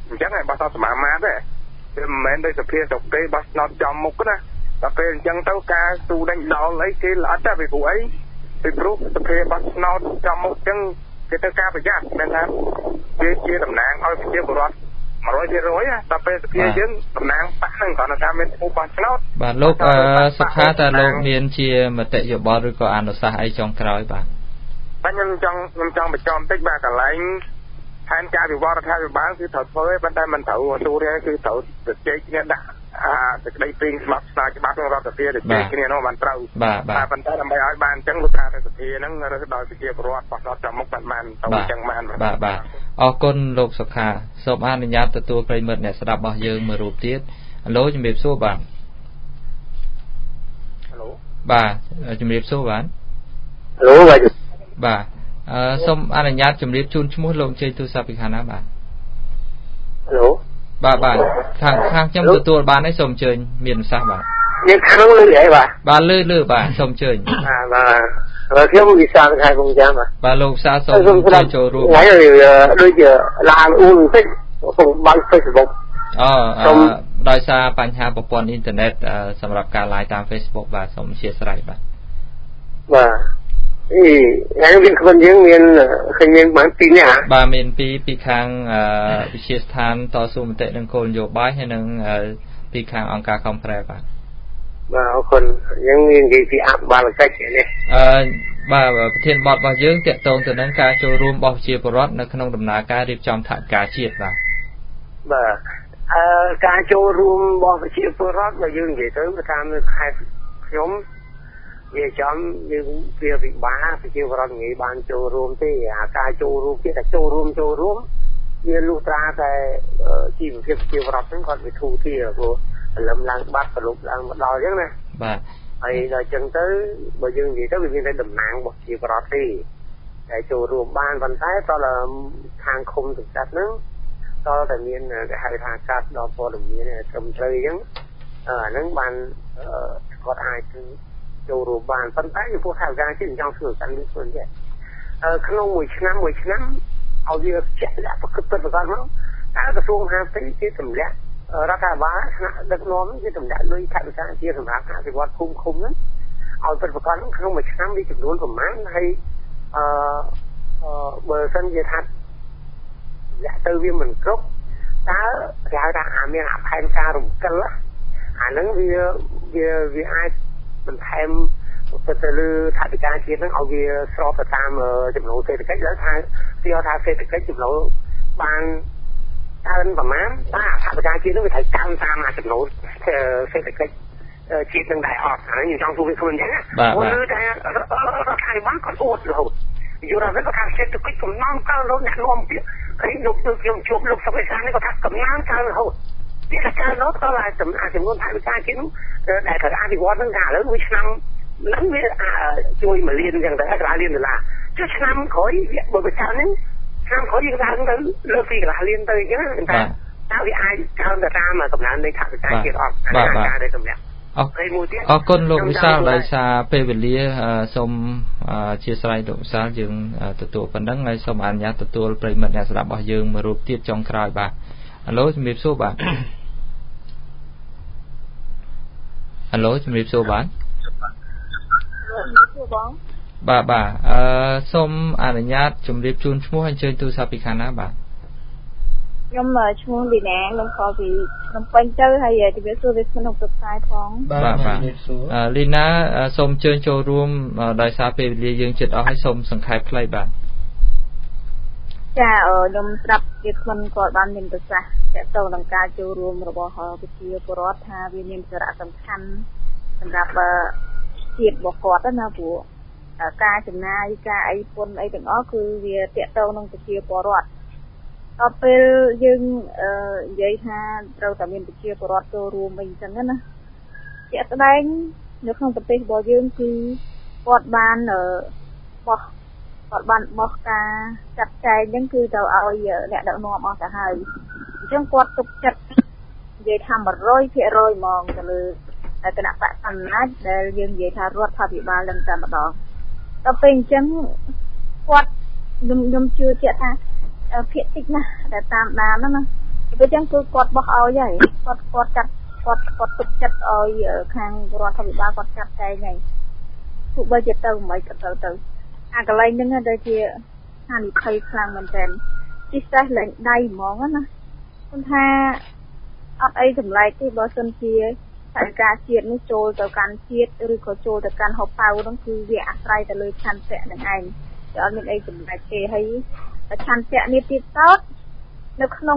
អញ្ចឹងហើយបោះឆ្នោតសមាមាត្រទេវាមិនមែនដោយសភាស្រុកទេបោះឆ្នោតចំមុខណាតែពេលអញ្ចឹងទៅការទូដេញដោលអីគេល្អិតតែពីព្រោះអីពីព្រោះសភាបោះឆ្នោតចំមុខអញ្ចឹងគេត្រូវការប្រយ័ត្នមែនថាវាជាតំណាងឲ្យប្រជាពលរដ្ឋ 100% តែពេលសភាយើងតំណាងបកហ្នឹងគ្រាន់តែថាមានឈ្មោះបោះឆ្នោតបាទលោកសុខាតើលោកមានជាមតិយោបល់ឬក៏អនុសាសន៍អីចុងក្រោយបាទខ្ញុំចង់បញ្ចំបន្តិចបាទកន្លែងផែនការវិវត្តរដ្ឋាភិបាលគឺត្រូវធ្វើឯប៉ុន្តែមិនត្រូវទូរគឺត្រូវទៅជែកគ្នាដាក់សេចក្តីព្រៀងស្មាត់ស្នាច្បាប់ក្នុងរដ្ឋសភាទៅជែកគ្នានោះបានត្រូវបាទប៉ុន្តែដើម្បីឲ្យបានអញ្ចឹងលោកថារដ្ឋសភាហ្នឹងរើសដោយប្រជាពលរដ្ឋបោះឆ្នោតចំមុខបានទៅអញ្ចឹងបានបាទអរគុណលោកសុខាសូមអនុញ្ញាតទទួលប្រិយមិត្តអ្នកស្ដាប់របស់យើងមួយរូបទៀតហៅជំរាបសួរបាទបាទជំរាបសួរបាទបាទសូមអនុញ្ញាតជម្រាបជូនឈ្មោះលោកជ័យទូរស័ព្ទពីខាងណាបាទបាទខាងខ្ញុំទទួលបានហើយសូមអញ្ជើញមានប្រសាសន៍បាទនេះខាងលឺហីបាទលឺបាទសូមអញ្ជើញបាទខ្ញុំវិសាលខែកុងចាំបាទលោកវិសាលសូមចូលរួមថ្ងៃដូចជាឡើងអ៊ូនតិចខ្ញុំបើក Facebook ដោយសារបញ្ហាប្រព័ន្ធអ៊ីនធឺណិតសម្រាប់ការ live តាម Facebook បាទសូមអធិស្ឋានបាទថ្ងៃនេះខ្លួនយើងមានឃើញមានបាន2នាក់បាទមានពីខាងវិទ្យាស្ថានតស៊ូមតិនិងគោលនយោបាយហើយនិងពីខាងអង្គការខំប្រែបាទអរគុណយើងនិយាយពីអភិបាលកិច្ចនេះបាទប្រធានបទរបស់យើងតាក់ទងទៅនឹងការចូលរួមរបស់ប្រជាពលរដ្ឋនៅក្នុងដំណើរការរៀបចំថវិកាជាតិបាទការចូលរួមរបស់ប្រជាពលរដ្ឋដែលយើងនិយាយទៅតាមខេត្តខ្ញុំវាចំយើងវាពិបាកប្រជាពលរដ្ឋងាយបានចូលរួមទេការចូលរួមគេតែចូលរួមវាលុះត្រាតែជីវភាពប្រជាពលរដ្ឋហ្នឹងគាត់វាធូរធារព្រោះលំឡើងបាត់ប្រឡប់ឡើងមកដល់អញ្ចឹងណាបាទហើយដល់អញ្ចឹងទៅបើយើងនិយាយទៅវាមានតែតំណាងរបស់ប្រជាពលរដ្ឋទេតែចូលរួមបានប៉ុន្តែតើខាងឃុំទឹកចិត្តហ្នឹងតើតែមានគេហៅថាកាត់ដល់ព័ត៌មានត្រឹមត្រូវអញ្ចឹងអាហ្នឹងបានគាត់អាចចូលរួមបានប៉ុន្តែចំពោះថាការជិះចង់ធ្វើកាន់នេះខ្លួនចេះក្នុងមួយឆ្នាំឲ្យវាជាក់លាក់ប្រកបប្រកបមកតើក្រសួងមហាផ្ទៃគេទម្លាក់រដ្ឋាភិបាលថ្នាក់ដឹកនាំគេទម្លាក់លុយថវិកាជាសម្រាប់អភិវឌ្ឍឃុំហ្នឹងឲ្យប្រកបក្នុងមួយឆ្នាំវាចំនួនប្រមាណហើយបើសិនជាថាលាក់ទៅវាមិនគ្រប់តើគេហៅថាមានផែនការរំកិលអាហ្នឹងវាអាចបន្ថែមទៅលើថវិកាជាតិហ្នឹងឲ្យវាស្របទៅតាមចំណូលសេដ្ឋកិច្ចแล้วថាសេដ្ឋកិច្ចចំណូលបានកើនប្រមាណតែថវិកាជាតិហ្នឹងវាត្រូវកើនតាមចំណូលសេដ្ឋកិច្ចជាតិនឹងដែរអត់អានេះខ្ញុំចង់សួរវាខ្លួនអញ្ចឹងណាគឺតែរដ្ឋាភិបាលគាត់អួតរហូតយល់ថាគាត់ថាសេដ្ឋកិច្ចកំណើនកើនរហូតអ្នកនាំពាក្យហើយលោកខ្ញុំជួបលោកសុខវិសាលនេះគាត់ថាកំណើនកើនរហូតវាថាកើនរហូតតើចំនួនថវិកាជាតិនោះដែលត្រូវអភិវឌ្ឍហ្នឹងថាឥឡូវមួយឆ្នាំហ្នឹងវាជួយ1លានអញ្ចឹងទៅកន្លះលានដុល្លារចុះឆ្នាំក្រោយបើបច្ចាហ្នឹងឆ្នាំក្រោយយើងឡើងទៅលើពីកន្លះលានទៅអញ្ចឹងតែតើវាអាចកើនទៅតាមកំណើននៃថវិកាជាតិអត់ការដែលសម្រាប់អរគុណលោកវិសាលដោយសារពេលវេលាសូមអធិស្ឋានលោកវិសាលយើងទទួលប៉ុណ្ណឹងហើយសូមអនុញ្ញាតទទួលប្រិយមិត្តអ្នកស្ដាប់របស់យើងមួយរូបទៀតចុងក្រោយបាទជំរាបសួរបាទជំរាបសួរបាទបាទសូមអនុញ្ញាតជម្រាបជូនឈ្មោះអញ្ជើញទូរស័ព្ទពីខាងណាបាទខ្ញុំឈ្មោះលីណាខ្ញុំខលពីភ្នំពេញទៅហើយជំរាបសួរវាក្នុងផ្សាយផងបាទលីណាសូមអញ្ជើញចូលរួមដោយសារពេលវេលាយើងជិតអស់ហើយសូមសង្ខេបខ្លីបាទចាខ្ញុំស្ដាប់វាខ្លួនគាត់បានមានប្រសាសន៍ទាក់ទងនឹងការចូលរួមរបស់ប្រជាពលរដ្ឋថាវាមានសារៈសំខាន់សម្រាប់ជាតិរបស់គាត់ណាព្រោះការចំណាយការអីពន្ធអីទាំងអស់គឺវាទាក់ទងនឹងប្រជាពលរដ្ឋដល់ពេលយើងនិយាយថាត្រូវតែមានប្រជាពលរដ្ឋចូលរួមវិញអញ្ចឹងណាជាក់ស្ដែងនៅក្នុងប្រទេសរបស់យើងគឺគាត់បានបោះការចាត់ចែងហ្នឹងគឺទៅឲ្យអ្នកដឹកនាំអស់ទៅហើយអញ្ចឹងគាត់ទុកចិត្តនិយាយថា 100% ហ្មងទៅលើគណៈបកអំណាចដែលយើងនិយាយថារដ្ឋាភិបាលនឹងតែម្ដងដល់ពេលអញ្ចឹងគាត់ខ្ញុំជឿជាក់ថាភាគតិចណាស់ដែលតាមដានណា bây giờ cứ quạt bọc ao vậy quạt chặt quạt tục chặt ao ở khang rồi thằng ba quạt chặt cái này tụ bây giờ tàu mấy cái cái nàyนึงđây thì hàng khay khang mình tên chỉ sai lệnh đầy món á nè con tha ở đây thủng lại cái bao sơn chia tại cả chiết nó trôi từ can chiết rồi có trôi từ can hộp phao đóคือវាអាស្រ័យទៅលើឆន្ទៈនឹងឯងតែអត់មានអីចម្លែកទេហើយឆន្ទៈនេះទៀតតើនៅក្នុង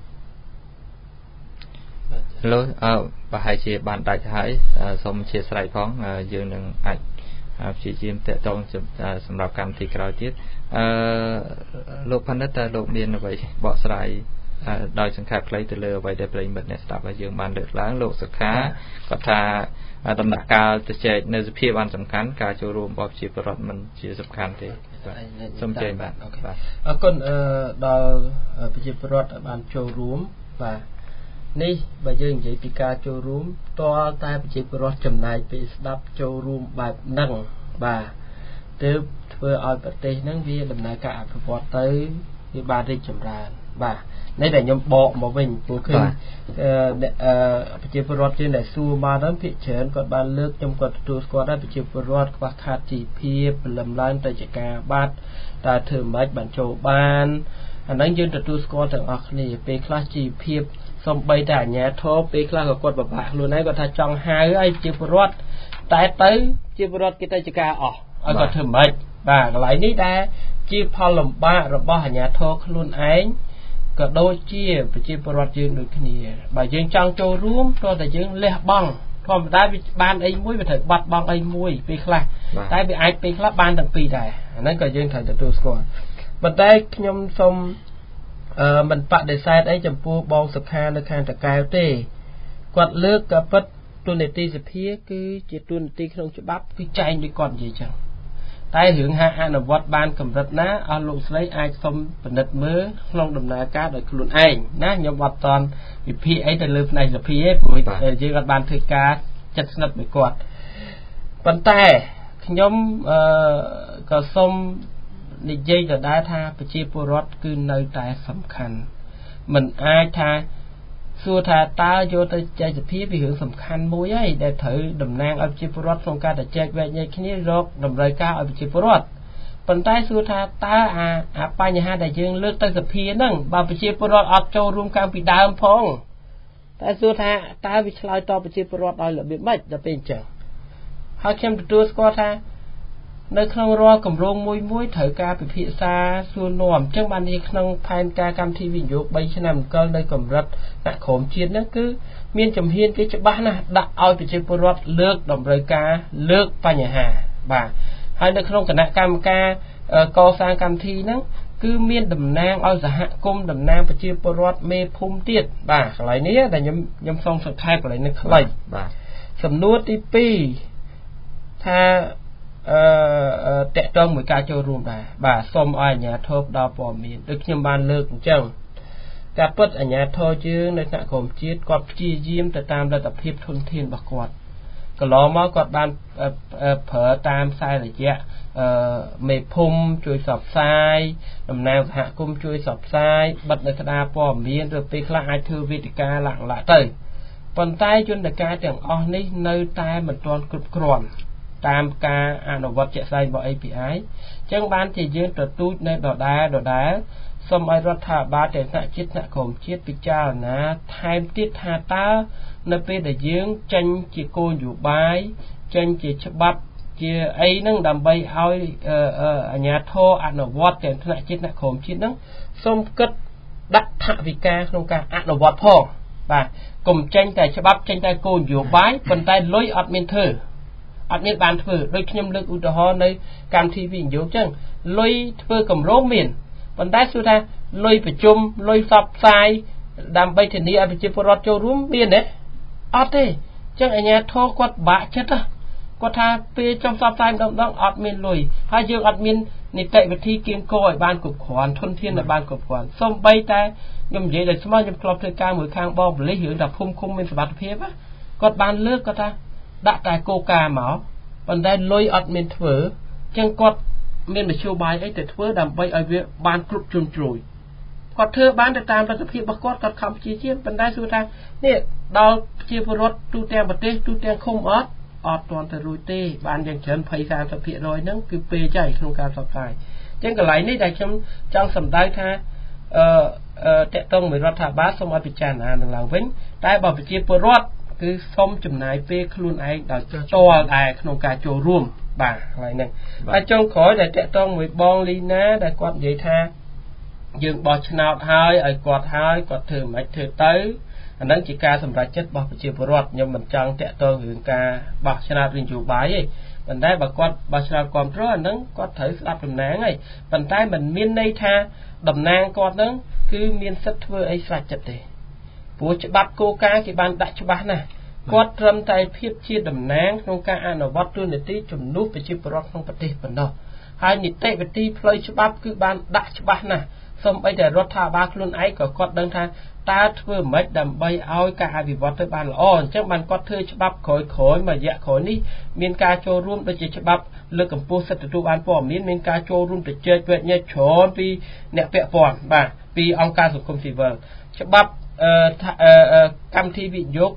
លោកប្រហែលជាបានដាច់ហើយសូមអធិស្ឋានផងយើងនឹងអាចព្យាយាមតាក់ទងសម្រាប់កម្មវិធីក្រោយទៀតលោកផានិតតើលោកមានអ្វីបកស្រាយដោយសង្ខេបខ្លីទៅលើអ្វីដែលប្រិយមិត្តអ្នកស្ដាប់ហើយយើងបានលើកឡើងលោកសុខាគាត់ថាដំណាក់កាលទៅចែកនៅសភាបានសំខាន់ការចូលរួមរបស់ប្រជាពលរដ្ឋមិនជាសំខាន់ទេបាទសូមជម្រាបបាទអរគុណដល់ប្រជាពលរដ្ឋបានចូលរួមបាទនេះបើយើងនិយាយពីការចូលរួមតើតែប្រជាពលរដ្ឋចំណាយពេលស្ដាប់ចូលរួមបែបហ្នឹងបាទទើបធ្វើឲ្យប្រទេសហ្នឹងវាដំណើរការអភិវឌ្ឍទៅវាបានរីកចម្រើនបាទនេះដែលខ្ញុំបកមកវិញព្រោះឃើញប្រជាពលរដ្ឋយើងដែលសួរមកហ្នឹងភាគច្រើនគាត់បានលើកខ្ញុំគាត់ទទួលស្គាល់ដែរប្រជាពលរដ្ឋខ្វះខាតជីវភាពពលំឡើងទៅជាការបាត់តើធ្វើម៉េចបានចូលបានអាហ្នឹងយើងទទួលស្គាល់ទាំងអស់គ្នាពេលខ្លះជីវភាពសំបីតែអាជ្ញាធរពេលខ្លះក៏គាត់ពិបាកខ្លួនឯងគាត់ថាចង់ហៅឲ្យជាពលរដ្ឋតែទៅជាពលរដ្ឋគេទៅជាការអស់ឲ្យគាត់ធ្វើម៉េចបាទកន្លែងនេះដែលជាផលលំបាករបស់អាជ្ញាធរខ្លួនឯងក៏ដូចជាប្រជាពលរដ្ឋយើងដូចគ្នាបើយើងចង់ចូលរួមតើតែយើងលះបង់ធម្មតាវាបានអីមួយវាត្រូវបាត់បង់អីមួយពេលខ្លះតែវាអាចពេលខ្លះបានទាំងពីរដែរអាហ្នឹងក៏យើងត្រូវទទួលស្គាល់ប៉ុន្តែខ្ញុំសូមមិនបដិសេធអីចំពោះបងសុខានៅខាងតកែវទេគាត់លើកក៏ពិតទូនីតិសភាគឺជាទូនីតិក្នុងច្បាប់គឺចែងដូចគាត់និយាយចឹងតែរឿងហាអនុវត្តបានកម្រិតណាអស់លោកស្រីអាចសុំពិនិត្យមើលក្នុងដំណើរការដោយខ្លួនឯងណាខ្ញុំអត់តន់វិភាគអីទៅលើផ្នែកសភាទេព្រោះយើងអត់បានធ្វើការចិត្តស្និទ្ធមួយគាត់ប៉ុន្តែខ្ញុំក៏សូមនិយាយដដែលថាប្រជាពលរដ្ឋគឺនៅតែសំខាន់មិនអាចថាសួរថាតើយកទៅចែកសភាពីរឿងសំខាន់មួយហើយដែលត្រូវតំណាងឲ្យប្រជាពលរដ្ឋក្នុងការទៅចែកវែកញែកគ្នារកតម្រូវការឲ្យប្រជាពលរដ្ឋប៉ុន្តែសួរថាតើអាបញ្ហាដែលយើងលើកទៅសភាហ្នឹងបើប្រជាពលរដ្ឋអត់ចូលរួមកម្មពីដើមផងតែសួរថាតើវាឆ្លើយតបប្រជាពលរដ្ឋឲ្យរបៀបម៉េចដល់ពេលអញ្ចឹងហើយខ្ញុំទទួលស្គាល់ថានៅក្នុងរាល់គម្រោងមួយត្រូវការពិភាក្សាសួរនាំអញ្ចឹងបាននេះក្នុងផែនការកម្មវិធីវិនិយោគ3ឆ្នាំអង្គលនៅកម្រិតថ្នាក់ក្រមជាតិហ្នឹងគឺមានជំហានគេច្បាស់ណាស់ដាក់ឲ្យប្រជាពលរដ្ឋលើកតម្រូវការលើកបញ្ហាបាទហើយនៅក្នុងគណៈកម្មការកសាងកម្មវិធីហ្នឹងគឺមានតំណាងឲ្យសហគមន៍តំណាងប្រជាពលរដ្ឋមេភូមិទៀតបាទកន្លែងនេះដែលខ្ញុំសូមសង្ខេបកន្លែងនេះខ្លីបាទសំណួរទី2ថាតកតងមួយការចូលរួមដែរបាទសូមឲ្យអាជ្ញាធរផ្ដល់ព័ត៌មានដូចខ្ញុំបានលើកអញ្ចឹងការពិតអាជ្ញាធរយើងនៅថ្នាក់ក្រមជាតិគាត់ព្យាយាមទៅតាមលទ្ធភាពធនធានរបស់គាត់កន្លងមកគាត់បានប្រើតាមខ្សែរយៈមេភូមិជួយផ្សព្វផ្សាយតំណាងសហគមន៍ជួយផ្សព្វផ្សាយបិទនៅក្តារព័ត៌មានឬពេលខ្លះអាចធ្វើវេទិកាឡាក់ទៅប៉ុន្តែយន្តការទាំងអស់នេះនៅតែមិនទាន់គ្រប់គ្រាន់តាមការអនុវត្តជាក់ស្ដែងរបស់ API អញ្ចឹងបានជាយើងទទូចនៅដដែលសូមឲ្យរដ្ឋាភិបាលទាំងថ្នាក់ជាតិថ្នាក់ក្រមជាតិពិចារណាថែមទៀតថាតើនៅពេលដែលយើងចេញជាគោលនយោបាយចេញជាច្បាប់ជាអីហ្នឹងដើម្បីឲ្យអាជ្ញាធរអនុវត្តទាំងថ្នាក់ជាតិថ្នាក់ក្រមជាតិហ្នឹងសូមគិតដាក់ថវិកាក្នុងការអនុវត្តផងបាទកុំចេញតែច្បាប់ចេញតែគោលនយោបាយប៉ុន្តែលុយអត់មានធ្វើអត់មានបានធ្វើដូចខ្ញុំលើកឧទាហរណ៍នៅកម្មវិធីវិនិយោគចឹងលុយធ្វើគម្រោងមានប៉ុន្តែសួរថាលុយប្រជុំលុយផ្សព្វផ្សាយដើម្បីធានាឲ្យប្រជាពលរដ្ឋចូលរួមមានទេអត់ទេចឹងអាជ្ញាធរគាត់បាក់ចិត្តគាត់ថាពេលចុះផ្សព្វផ្សាយម្ដងអត់មានលុយហើយយើងអត់មាននីតិវិធីគៀងគរឲ្យបានគ្រប់គ្រាន់ធនធានឲ្យបានគ្រប់គ្រាន់សូម្បីតែខ្ញុំនិយាយដោយស្មោះខ្ញុំធ្លាប់ធ្វើការមួយខាងបងប៉ូលីសរឿងថាភូមិឃុំមានសុវត្ថិភាពគាត់បានលើកគាត់ថាដាក់តែគោលការណ៍មកប៉ុន្តែលុយអត់មានធ្វើចឹងគាត់មានមធ្យោបាយអីទៅធ្វើដើម្បីឲ្យវាបានគ្រប់ជ្រុងជ្រោយគាត់ធ្វើបានទៅតាមលទ្ធភាពរបស់គាត់ខំព្យាយាមប៉ុន្តែសួរថានេះដល់ជាពលរដ្ឋទូទាំងប្រទេសទូទាំងឃុំអត់ទាន់ទៅរួចទេបានយ៉ាងច្រើន 20-30% ហ្នឹងគឺពេកហើយក្នុងការផ្សព្វផ្សាយអញ្ចឹងកន្លែងនេះដែលខ្ញុំចង់សម្ដៅថាតកតងមួយរដ្ឋាភិបាលសូមឲ្យពិចារណានឹងឡើងវិញតែបើប្រជាពលរដ្ឋគឺសូមចំណាយពេលខ្លួនឯងដោយផ្ទាល់ដែរក្នុងការចូលរួមបាទកន្លែងហ្នឹងហើយចុងក្រោយដែលតកតងមួយបងលីណាដែលគាត់និយាយថាយើងបោះឆ្នោតហើយឲ្យគាត់ធ្វើមិនធ្វើទៅអានឹងជាការសម្រេចចិត្តរបស់ប្រជាពលរដ្ឋខ្ញុំមិនចង់តកតងរឿងការបោះឆ្នោតនយោបាយទេប៉ុន្តែបើគាត់បោះឆ្នោតគ្រប់គ្រងអានឹងគាត់ត្រូវស្ដាប់តំណាងហើយប៉ុន្តែមិនមានន័យថាតំណាងគាត់នឹងគឺមានសិទ្ធិធ្វើអីស្រេចចិត្តទេព្រោះច្បាប់គោលការណ៍គេបានដាក់ច្បាស់ណាស់គាត់ត្រឹមតែភាពជាតំណាងក្នុងការអនុវត្តទូនាទីជំនួសប្រជាពលរដ្ឋក្នុងប្រទេសប៉ុណ្ណោះហើយនីតិវិធីផ្លូវច្បាប់គឺបានដាក់ច្បាស់ណាស់សូម្បីតែរដ្ឋាភិបាលខ្លួនឯងក៏គាត់ដឹងថាតើធ្វើម៉េចដើម្បីឲ្យការអភិវឌ្ឍទៅបានល្អអញ្ចឹងបានគាត់ធ្វើច្បាប់ក្រោយមួយរយៈក្រោយនេះមានការចូលរួមដូចជាច្បាប់លើកកម្ពស់សិទ្ធិទទួលបានព័ត៌មានការចូលរួមទៅជែកវែកញែកច្រើនពីអ្នកពាក់ព័ន្ធបាទពីអង្គការសង្គមស៊ីវិលច្បាប់កម្មវិធីវិនិយោគ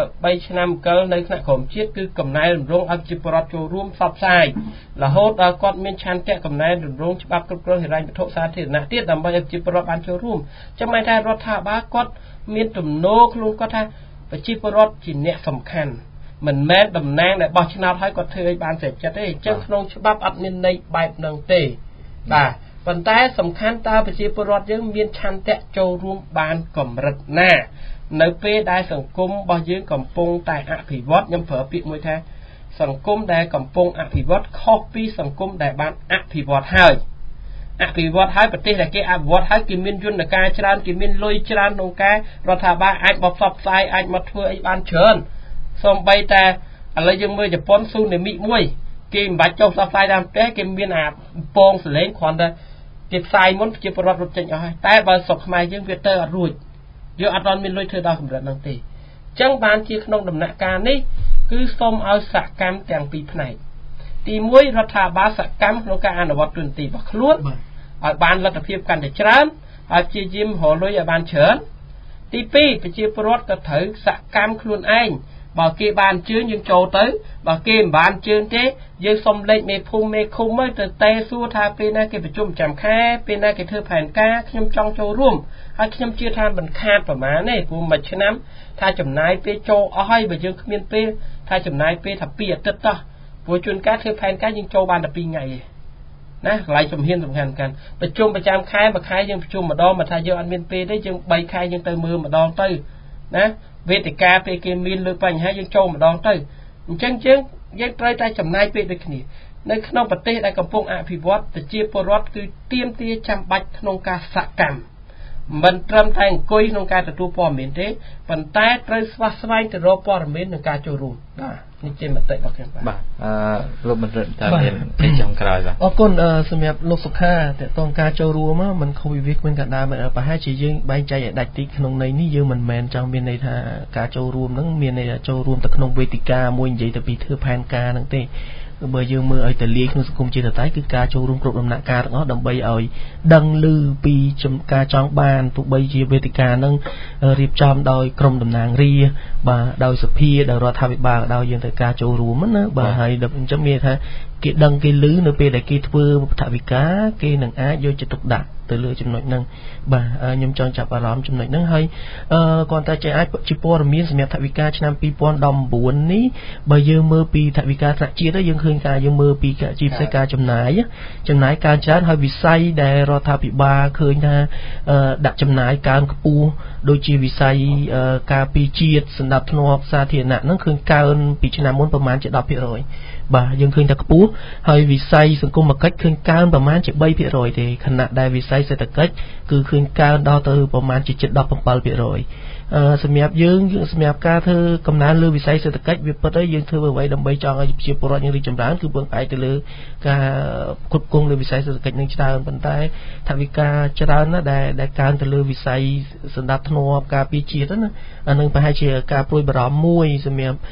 3ឆ្នាំកិលនៅថ្នាក់ក្រមជាតិគឺកំណែរំរងឲ្យប្រជាពលរដ្ឋចូលរួមផ្សព្វផ្សាយរហូតដល់គាត់មានឆន្ទៈកំណែរំរងច្បាប់គ្រប់គ្រងហិរញ្ញវត្ថុសាធារណៈទៀតដើម្បីឲ្យប្រជាពលរដ្ឋបានចូលរួមចាំមិនថារដ្ឋាភិបាលគាត់មានទំនោរខ្លួនគាត់ថាប្រជាពលរដ្ឋជាអ្នកសំខាន់មិនមែនតំណាងដែលបោះឆ្នោតឲ្យគាត់ធ្វើឲ្យបានស្រេចចិត្តទេអញ្ចឹងក្នុងច្បាប់អត់មានន័យបែបហ្នឹងទេបាទប៉ុន្តែសំខាន់តើប្រជាពលរដ្ឋយើងមានឆន្ទៈចូលរួមបានកម្រិតណានៅពេលដែលសង្គមរបស់យើងកំពុងតែអភិវឌ្ឍខ្ញុំប្រើពាក្យមួយថាសង្គមដែលកំពុងអភិវឌ្ឍខុសពីសង្គមដែលបានអភិវឌ្ឍហើយប្រទេសដែលគេអភិវឌ្ឍហើយគេមានយន្តការច្រើនគេមានលុយច្រើនក្នុងការរដ្ឋាភិបាលអាចបបផ្សព្វផ្សាយអាចមកធ្វើអីបានច្រើនសូម្បីតែឥឡូវយើងមើលជប៉ុនស៊ូណាមីមួយគេមិនបាច់ចុះផ្សព្វផ្សាយតាមផ្ទះគេមានអាពងសលេងគ្រាន់តែគេផ្សាយមុនប្រជាពលរដ្ឋរត់ចេញអស់ហើយតែបើស្រុកខ្មែរយើងវាទៅអត់រួចយើងអត់បានមានលុយធ្វើដល់កម្រិតហ្នឹងទេអញ្ចឹងបានជាក្នុងដំណាក់កាលនេះគឺសូមឲ្យសកម្មទាំងពីរផ្នែកទី1រដ្ឋាភិបាលសកម្មក្នុងការអនុវត្តទូនាទីរបស់ខ្លួនឲ្យបានលទ្ធភាពកាន់តែច្រើនហើយព្យាយាមរកលុយឲ្យបានច្រើនទី2ប្រជាពលរដ្ឋក៏ត្រូវសកម្មខ្លួនឯងបើគេបានជឿយើងចូលទៅបើគេមិនបានជឿទេយើងសុំលេខមេភូមិមេឃុំទៅតែសួរថាពេលណាគេប្រជុំប្រចាំខែពេលណាគេធ្វើផែនការខ្ញុំចង់ចូលរួមហើយខ្ញុំជឿថាមិនខាតប្រមាណទេព្រោះមួយឆ្នាំថាចំណាយពេលចូលអស់ហើយបើយើងគ្មានពេលថាចំណាយពេលថា2អាទិត្យតោះព្រោះជួនកាលធ្វើផែនការយើងចូលបានតែ2ថ្ងៃទេណាកន្លែងជំហានសំខាន់ប្រជុំប្រចាំខែមួយខែយើងប្រជុំម្ដងមកថាយើងអត់មានពេលទេយើង3ខែយើងទៅមើលម្ដងទៅណាវេទិកាពេលគេមានលើបញ្ហាយើងចូលម្ដងទៅអញ្ចឹងយើងត្រូវតែចំណាយពេលដូចគ្នានៅក្នុងប្រទេសដែលកំពុងអភិវឌ្ឍប្រជាពលរដ្ឋគឺទាមទារចាំបាច់ក្នុងការសកម្មមិនត្រឹមតែអង្គុយក្នុងការទទួលព័ត៌មានទេប៉ុន្តែត្រូវស្វះស្វែងទៅរកព័ត៌មាននិងការចូលរួមបាទនេះជាមតិរបស់ខ្ញុំបាទលោកបណ្ឌិតតើមានពីចុងក្រោយបាទអរគុណសម្រាប់លោកសុខាតើតងការចូលរួមមិនខុសពីវាគ្មានកណ្ដាលប្រហែលជាយើងបែងចែកឲ្យដាច់តិចក្នុងន័យនេះយើងមិនមែនចង់មានន័យថាការចូលរួមហ្នឹងមានន័យថាចូលរួមទៅក្នុងវេទិកាមួយនិយាយទៅពីធ្វើផែនការហ្នឹងទេបើយើងមើលឲ្យទៅលាយក្នុងសង្គមជាតិតៃគឺការចូលរួមគ្រប់ដំណាក់កាលទាំងអស់ដើម្បីឲ្យដឹងឮពីការចង់បានទោះបីជាវេទិកាហ្នឹងរៀបចំដោយក្រុមតំណាងរាស្ត្របាទដោយសភាដោយរដ្ឋាភិបាលដោយយើងត្រូវការចូលរួមណាបាទហើយអញ្ចឹងមានថាគេដឹងគេឮនៅពេលដែលគេធ្វើថវិកាគេនឹងអាចយកចិត្តទុកដាក់ទៅលើចំណុចហ្នឹងបាទខ្ញុំចង់ចាប់អារម្មណ៍ចំណុចហ្នឹងហើយគាត់តែចេះអាចជាព័ត៌មានសម្រាប់ថវិកាឆ្នាំ2019នេះបើយើងមើលពីថវិកាថ្នាក់ជាតិយើងឃើញការយើងមើលពីជាផ្សេងការចំណាយការច្រើនហើយវិស័យដែលរដ្ឋាភិបាលឃើញថាដាក់ចំណាយកើនខ្ពស់ដូចជាវិស័យការពីជាតិសម្រាប់ធ្នាប់សាធារណៈហ្នឹងឃើញកើនពីឆ្នាំមុនប្រមាណជា 10% បាទយើងឃើញថាខ្ពស់ហើយវិស័យសង្គមគិច្ចឃើញកើនប្រមាណជា 3% ទេខណៈដែលវិស័យសេដ្ឋកិច្ចគឺឃើញកើនដល់ទៅប្រមាណជា 17% សម្រាប់យើងសម្រាប់ការធ្វើកំណើនលើវិស័យសេដ្ឋកិច្ចវាពិតហើយយើងធ្វើអ្វីដើម្បីចង់ឲ្យប្រជាពលរដ្ឋយើងរីកចម្រើនគឺពឹងផ្អែកទៅលើការគ្រប់គ្រងលើវិស័យសេដ្ឋកិច្ចនឹងច្រើនប៉ុន្តែថវិកាច្រើនណាស់ដែលកើនទៅលើវិស័យសម្រាប់ធ្នាប់ការពារជាតិណាអានឹងប្រហែលជាការព្រួយបារម្ភមួយសម្រាប់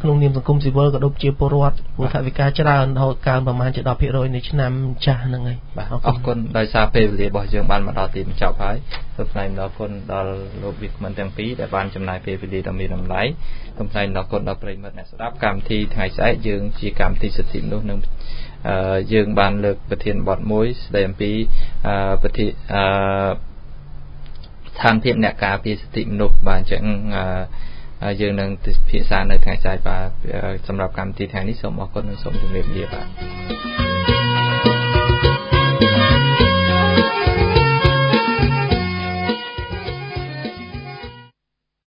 ក្នុងនាមសង្គមស៊ីវិលក៏ដូចជាពលរដ្ឋព្រោះថាវិការច្រើនរហូតកើនប្រមាណជា 10% នៃឆ្នាំចាស់ហ្នឹងហើយបាទអរគុណដោយសារពេលវេលារបស់យើងបានមកដល់ទីបញ្ចប់ហើយសូមថ្លែងអរគុណដល់លោកវិក្កាមទាំងពីរដែលបានចំណាយពេលវេលាដ៏មានតម្លៃសូមថ្លែងអរគុណដល់ប្រិយមិត្តអ្នកស្ដាប់កម្មវិធីថ្ងៃស្អែកយើងជាកម្មវិធីសិទ្ធិមនុស្សនឹងយើងបានលើកប្រធានបទមួយស្ដីអំពីប្រធានស្ថានភាពអ្នកការពារសិទ្ធិមនុស្សបាទអញ្ចឹងយើងនឹងពិភាក្សានៅថ្ងៃស្អែកបាទសម្រាប់កម្មវិធីថ្ងៃនេះសូមអរគុណនិងសូមជម្រាបលាបាទ